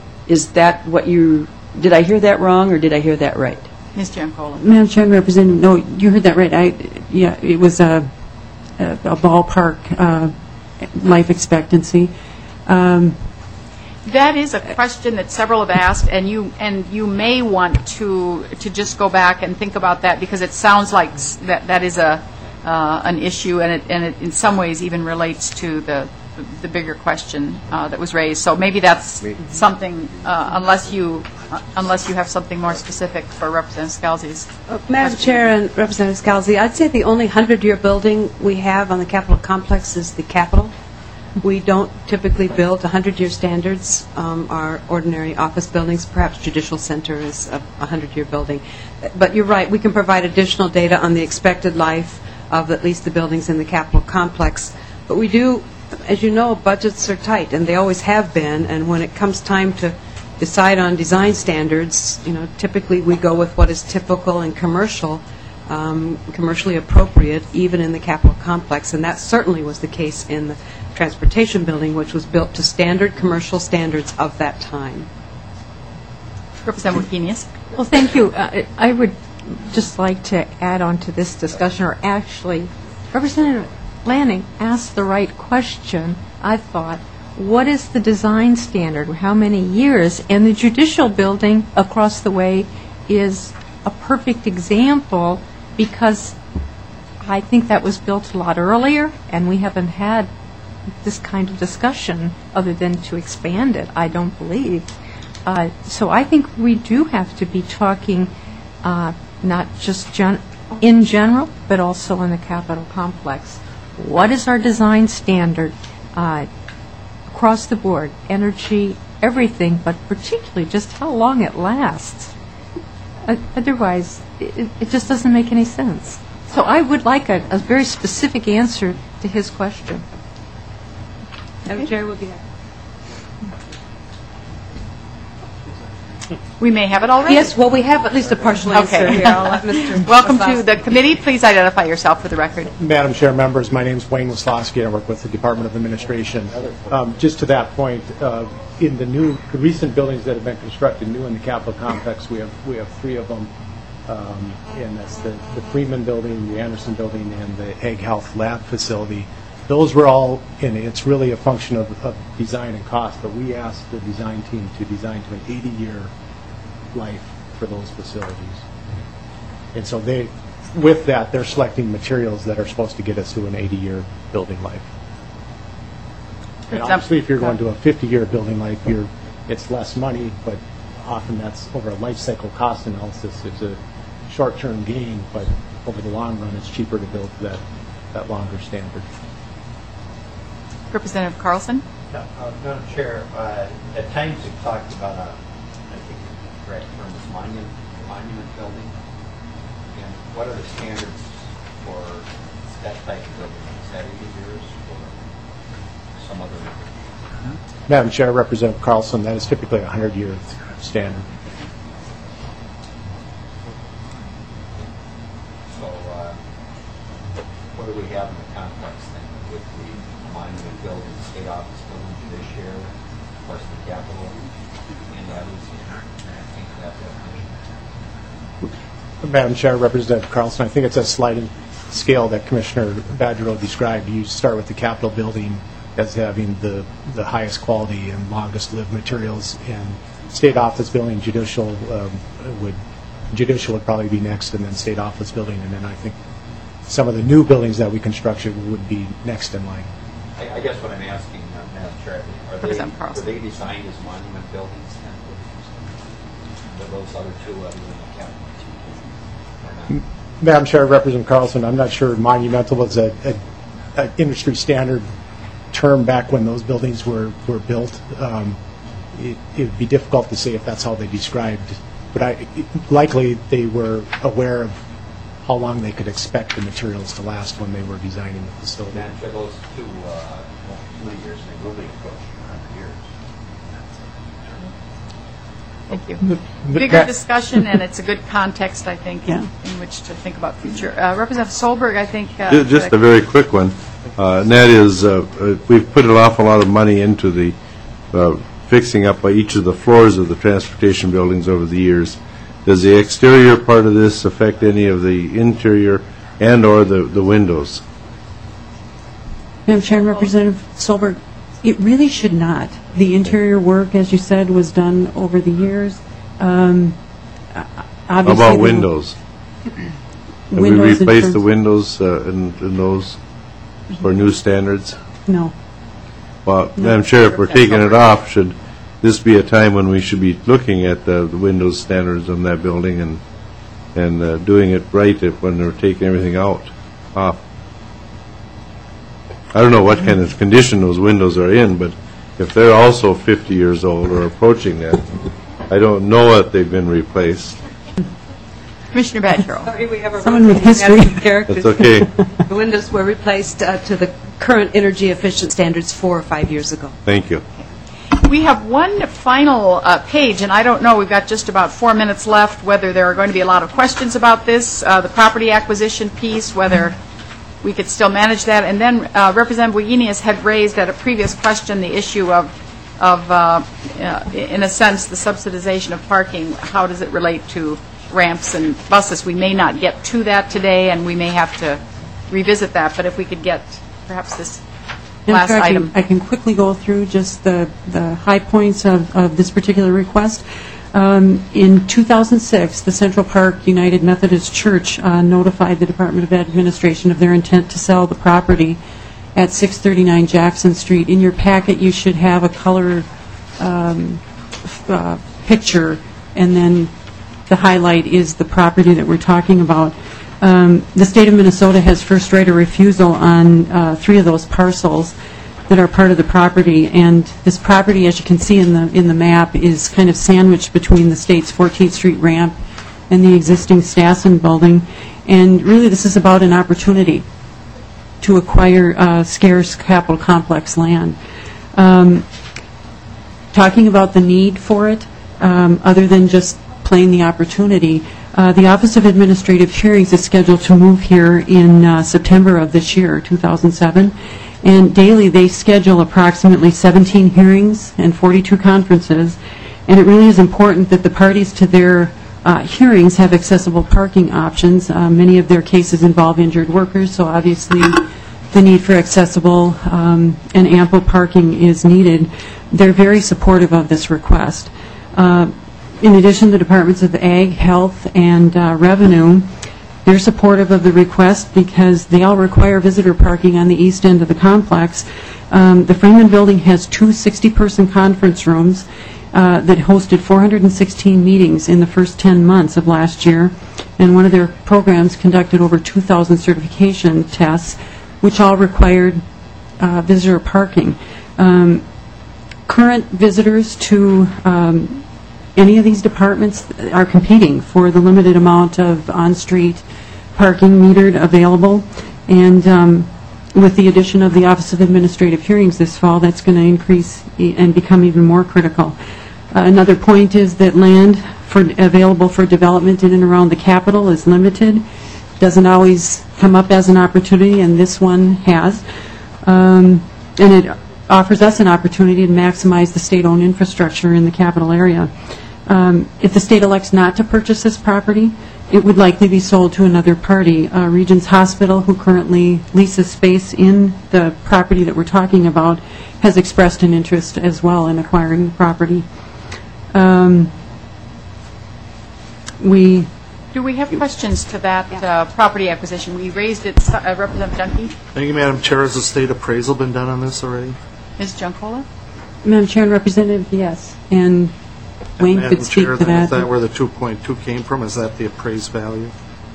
Is that what you, did I hear that wrong, or did I hear that right? Miz Giancola. Madam Chair and Representative, no, you heard that right. I, yeah, it was a, a, a ballpark uh, life expectancy. Um, That is a question that several have asked, and you and you may want to to just go back and think about that, because it sounds like s- that that is a uh, an issue, and it and it in some ways even relates to the the bigger question uh, that was raised. So maybe that's something, uh, unless you uh, unless you have something more specific for Representative Scalzi's. Uh, Madam Chair and Representative Scalzi, I'd say the only hundred-year building we have on the Capitol complex is the Capitol. We don't typically build to hundred-year standards. Um, our ordinary office buildings, perhaps Judicial Center is a hundred-year building. But you're right, we can provide additional data on the expected life of at least the buildings in the Capitol complex. But we do, as you know, budgets are tight, and they always have been, and when it comes time to decide on design standards, you know, typically we go with what is typical and commercial, um, commercially appropriate, even in the Capitol complex, and that certainly was the case in the transportation building, which was built to standard commercial standards of that time. Representative Marquinez. Well, thank you. Uh, I would just like to add on to this discussion, or actually, Representative Lanning asked the right question, I thought. What is the design standard? How many years? And the judicial building across the way is a perfect example, because I think that was built a lot earlier, and we haven't had this kind of discussion other than to expand it, I don't believe. Uh, so I think we do have to be talking uh, not just gen- in general, but also in the Capitol complex. What is our design standard uh, across the board, energy, everything, but particularly just how long it lasts? Uh, otherwise, it, it just doesn't make any sense. So I would like a, a very specific answer to his question. Madam Chair, will be there. We may have it already. Yes, well, we have at least a partial answer Okay. here. I'll let Mister Welcome to Wisłowski. the committee. Please identify yourself for the record. Madam Chair, members, my name is Wayne Wisłowski, and I work with the Department of Administration. Um, just to that point, uh, in the new, the recent buildings that have been constructed new in the Capitol complex, we have we have three of them, um, and that's the, the Freeman Building, the Anderson Building, and the Ag Health Lab Facility. Those were all, and it's really a function of, of design and cost, but we asked the design team to design to an eighty-year life for those facilities. And so they, with that, they're selecting materials that are supposed to get us to an eighty-year building life. And obviously, if you're going to a fifty-year building life, you're, it's less money, but often that's over a life cycle cost analysis. It's a short-term gain, but over the long run, it's cheaper to build that, that longer standard. Representative Carlson? Yeah, uh, Madam Chair, uh, at times you've talked about a, I think the correct term is monument, monument building. And what are the standards for that type of building? Is that eighty years or some other number? Madam Chair, Representative Carlson, that is typically a hundred-year standard. So uh, what do we have in the complex then with the monument building, state office building, judiciary, of course the Capitol, and others? I think that definition. Madam Chair, Representative Carlson, I think it's a sliding scale that Commissioner Badgerow described. You start with the Capitol building as having the, the highest quality and longest lived materials, and state office building, judicial um, would judicial would probably be next, and then state office building, and then I think some of the new buildings that we constructed would be next in line. I, I guess what I'm asking, uh, Madam Chair, are they, are they designed as monument buildings then? Or those other two other than the Capitol? Or not? Madam Chair, Representative Carlson, I'm not sure monumental was a, a, a industry standard term back when those buildings were, were built. Um, it would be difficult to say if that's how they described, but I, likely they were aware of how long they could expect the materials to last when they were designing the facility. And for those two, uh, two years, they will be approaching one hundred years. Thank you. Bigger discussion, and it's a good context, I think, yeah. in which to think about future. Uh, Representative Solberg, I think. Uh, Ju- Just a very quick one, uh, and that is, uh, uh, we've put an awful lot of money into the uh, fixing up by each of the floors of the transportation buildings over the years. Does the exterior part of this affect any of the interior and/or the, the windows? Madam Chair, Representative Solberg, it really should not. The interior work, as you said, was done over the years. Um, How obviously, about the- windows? Have we Windows in replaced the terms- windows uh, in, in those for new standards? No. Well, No. Madam Chair, if we're taking it off, should this be a time when we should be looking at the, the windows standards on that building and and uh, doing it right if, when we're taking everything out, off? I don't know what kind of condition those windows are in, but if they're also fifty years old or approaching that, I don't know that they've been replaced. Commissioner Badgerow. Sorry, we have a Someone with history. characters. That's okay. The windows were replaced uh, to the current energy efficient standards four or five years ago. Thank you. We have one final uh, page, and I don't know, we've got just about four minutes left, whether there are going to be a lot of questions about this, uh, the property acquisition piece, whether we could still manage that. And then uh, Representative Wagenius had raised at a previous question the issue of, of uh, uh, in a sense, the subsidization of parking. How does it relate to ramps and buses? We may not get to that today, and we may have to revisit that, but if we could get perhaps this Madam last Chair, I can- item. I can quickly go through just the, the high points of, of this particular request. Um, in two thousand six, the Central Park United Methodist Church uh, notified the Department of Administration of their intent to sell the property at six thirty-nine Jackson Street. In your packet, you should have a color um, f- uh, picture, and then the highlight is the property that we're talking about. Um, the state of Minnesota has first right of refusal on uh, three of those parcels that are part of the property, and this property, as you can see in the in the map, is kind of sandwiched between the state's fourteenth Street ramp and the existing Stassen building. And really, this is about an opportunity to acquire uh, scarce capital complex land. Um, talking about the need for it, um, other than just plain the opportunity, uh, the Office of Administrative Hearings is scheduled to move here in uh, September of this year, two thousand seven, and daily they schedule approximately seventeen hearings and forty-two conferences, and it really is important that the parties to their uh, hearings have accessible parking options. Uh, many of their cases involve injured workers, so obviously the need for accessible um, and ample parking is needed. They're very supportive of this request. Uh, In addition, the Departments of Ag, Health, and uh, Revenue They're supportive of the request because they all require visitor parking on the east end of the complex. Um, The Freeman Building has two sixty-person conference rooms uh, that hosted four hundred sixteen meetings in the first ten months of last year, and one of their programs conducted over two thousand certification tests, which all required uh, visitor parking. Um, Current visitors to um, any of these departments are competing for the limited amount of on-street parking metered available, and um, with the addition of the Office of Administrative Hearings this fall, that's going to increase e- and become even more critical. Uh, Another point is that land for available for development in and around the Capitol is limited. Doesn't always come up as an opportunity, and this one has. Um, and it offers us an opportunity to maximize the state-owned infrastructure in the Capitol area. Um, if the state elects not to purchase this property, it would likely be sold to another party. Uh, Regents Hospital, who currently leases space in the property that we're talking about, has expressed an interest as well in acquiring the property. Um, we Do we have questions to that uh, property acquisition? We raised it, uh, Representative Junkie. Thank you, Madam Chair. Has the state appraisal been done on this already? Miz Junkola? Madam Chair and Representative, yes, and Wayne Madam could speak Chair, to then, that. Is that where the two point two came from? Is that the appraised value?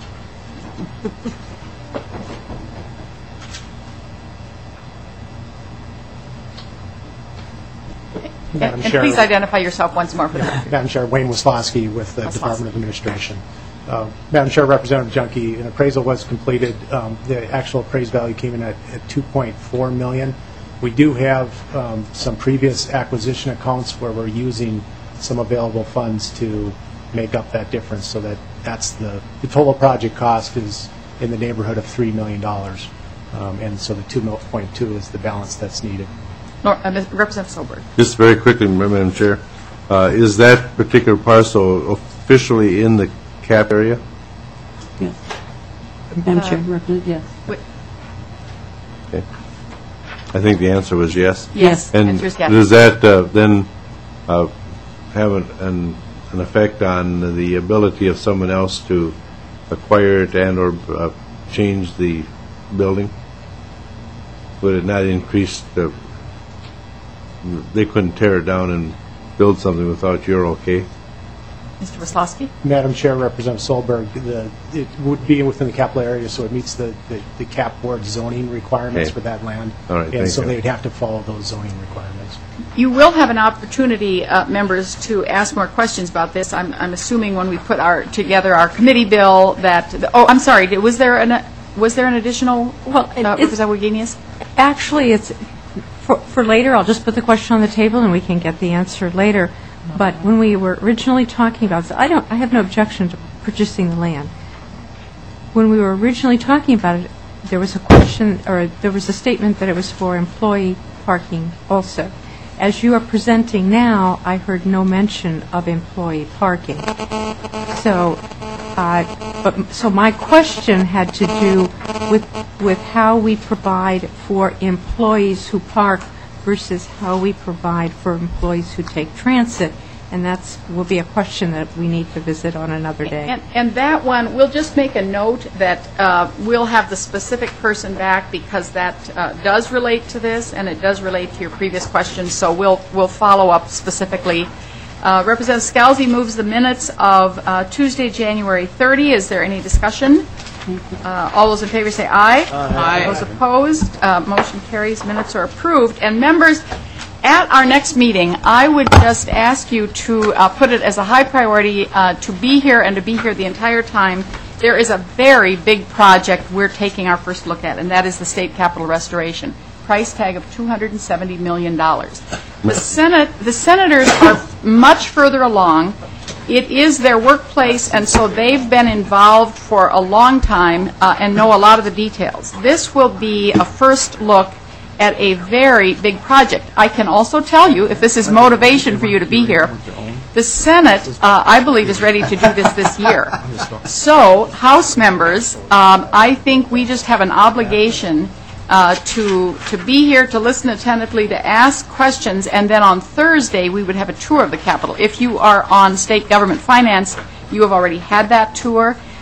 Madam And Chair. please identify yourself once more for the record. Madam Chair, Wayne Wisławski with the Department of Administration. Uh, Madam Chair, Representative Junkie, an appraisal was completed. Um, The actual appraised value came in at at two point four million dollars. We do have um, some previous acquisition accounts where we're using some available funds to make up that difference, so that that's the, the total project cost is in the neighborhood of three million dollars. Um, And so the two point two is the balance that's needed. Nor- uh, Miz- Representative Solberg. Just very quickly, Madam Chair, uh, is that particular parcel officially in the cap area? Yes. Madam Uh, Chair, Representative, yes. Wait. Okay. I think the answer was yes. Yes. And Answer is yes. does that uh, then uh, have an- an an effect on the ability of someone else to acquire it and/or uh, change the building? Would it not increase the, they couldn't tear it down and build something without your okay? Mister Wisławski? Madam Chair, Representative Solberg, the, it would be within the capital area, so it meets the, the, the cap board zoning requirements Okay. for that land. All right, And thank so you. they'd have to follow those zoning requirements. You will have an opportunity, uh, members, to ask more questions about this. I'm, I'm assuming when we put our, together our committee bill that, oh, I'm sorry, did- was there an, was there an additional, Well, uh, it- it's- Representative Wagenius? Actually, it's, for for later, I'll just put the question on the table and we can get the answer later. But when we were originally talking about, so I don't, I have no objection to purchasing the land. When we were originally talking about it, there was a question, or there was a statement that it was for employee parking also. As you are presenting now, I heard no mention of employee parking. So, uh, but, so my question had to do with, with how we provide for employees who park versus how we provide for employees who take transit, and that's, will be a question that we need to visit on another day. And, and that one, we'll just make a note that uh, we'll have the specific person back because that uh, does relate to this and it does relate to your previous question, so we'll, we'll follow up specifically. Uh, Representative Scalzi moves the minutes of uh, Tuesday, January thirtieth. Is there any discussion? Uh, All those in favor say aye. Aye. Those opposed, uh, motion carries, minutes are approved. And members, at our next meeting, I would just ask you to uh, put it as a high priority uh, to be here and to be here the entire time. There is a very big project we're taking our first look at, and that is the state capitol restoration. Price tag of two hundred seventy million dollars. The Senate, the senators are much further along. It is their workplace, and so they've been involved for a long time uh, and know a lot of the details. This will be a first look at a very big project. I can also tell you, if this is motivation for you to be here, the Senate, uh, I believe, is ready to do this this year. So, House members, um, I think we just have an obligation uh, to to be here, to listen attentively, to ask questions, and then on Thursday we would have a tour of the Capitol. If you are on state government finance, you have already had that tour.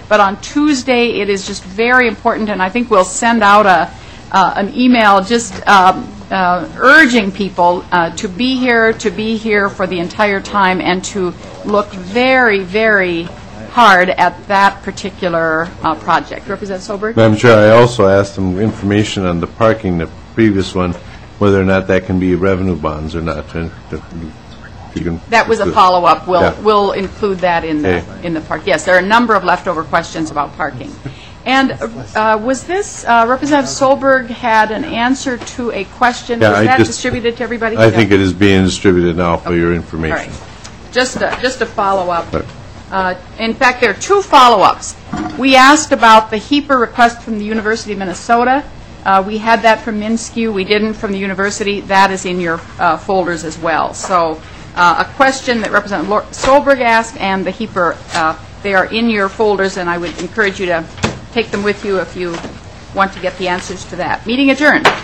but on Tuesday, it is just very important, and I think we'll send out a, uh, an email just um, uh, urging people uh, to be here, to be here for the entire time, and to look very, very hard at that particular uh, project. Representative Solberg? Madam Chair, I also asked them information on the parking, the previous one, whether or not that can be revenue bonds or not. And if you can- That was a follow-up. We'll, Yeah. we'll include that in the, Okay. in the park. Yes, there are a number of leftover questions about parking. And uh, was this, uh, Representative Solberg had an answer to a question. Yeah, Was I that just- distributed to everybody? I think it is being distributed now for your All information. right. Just a, just a follow-up. Right. Uh, In fact, there are two follow-ups. We asked about the HEAPR request from the University of Minnesota. Uh, We had that from MnSCU. We didn't from the university. That is in your uh, folders as well. So uh, a question that Representative Lor- Solberg asked and the HEAPR, uh, they are in your folders, and I would encourage you to take them with you if you want to get the answers to that. Meeting adjourned.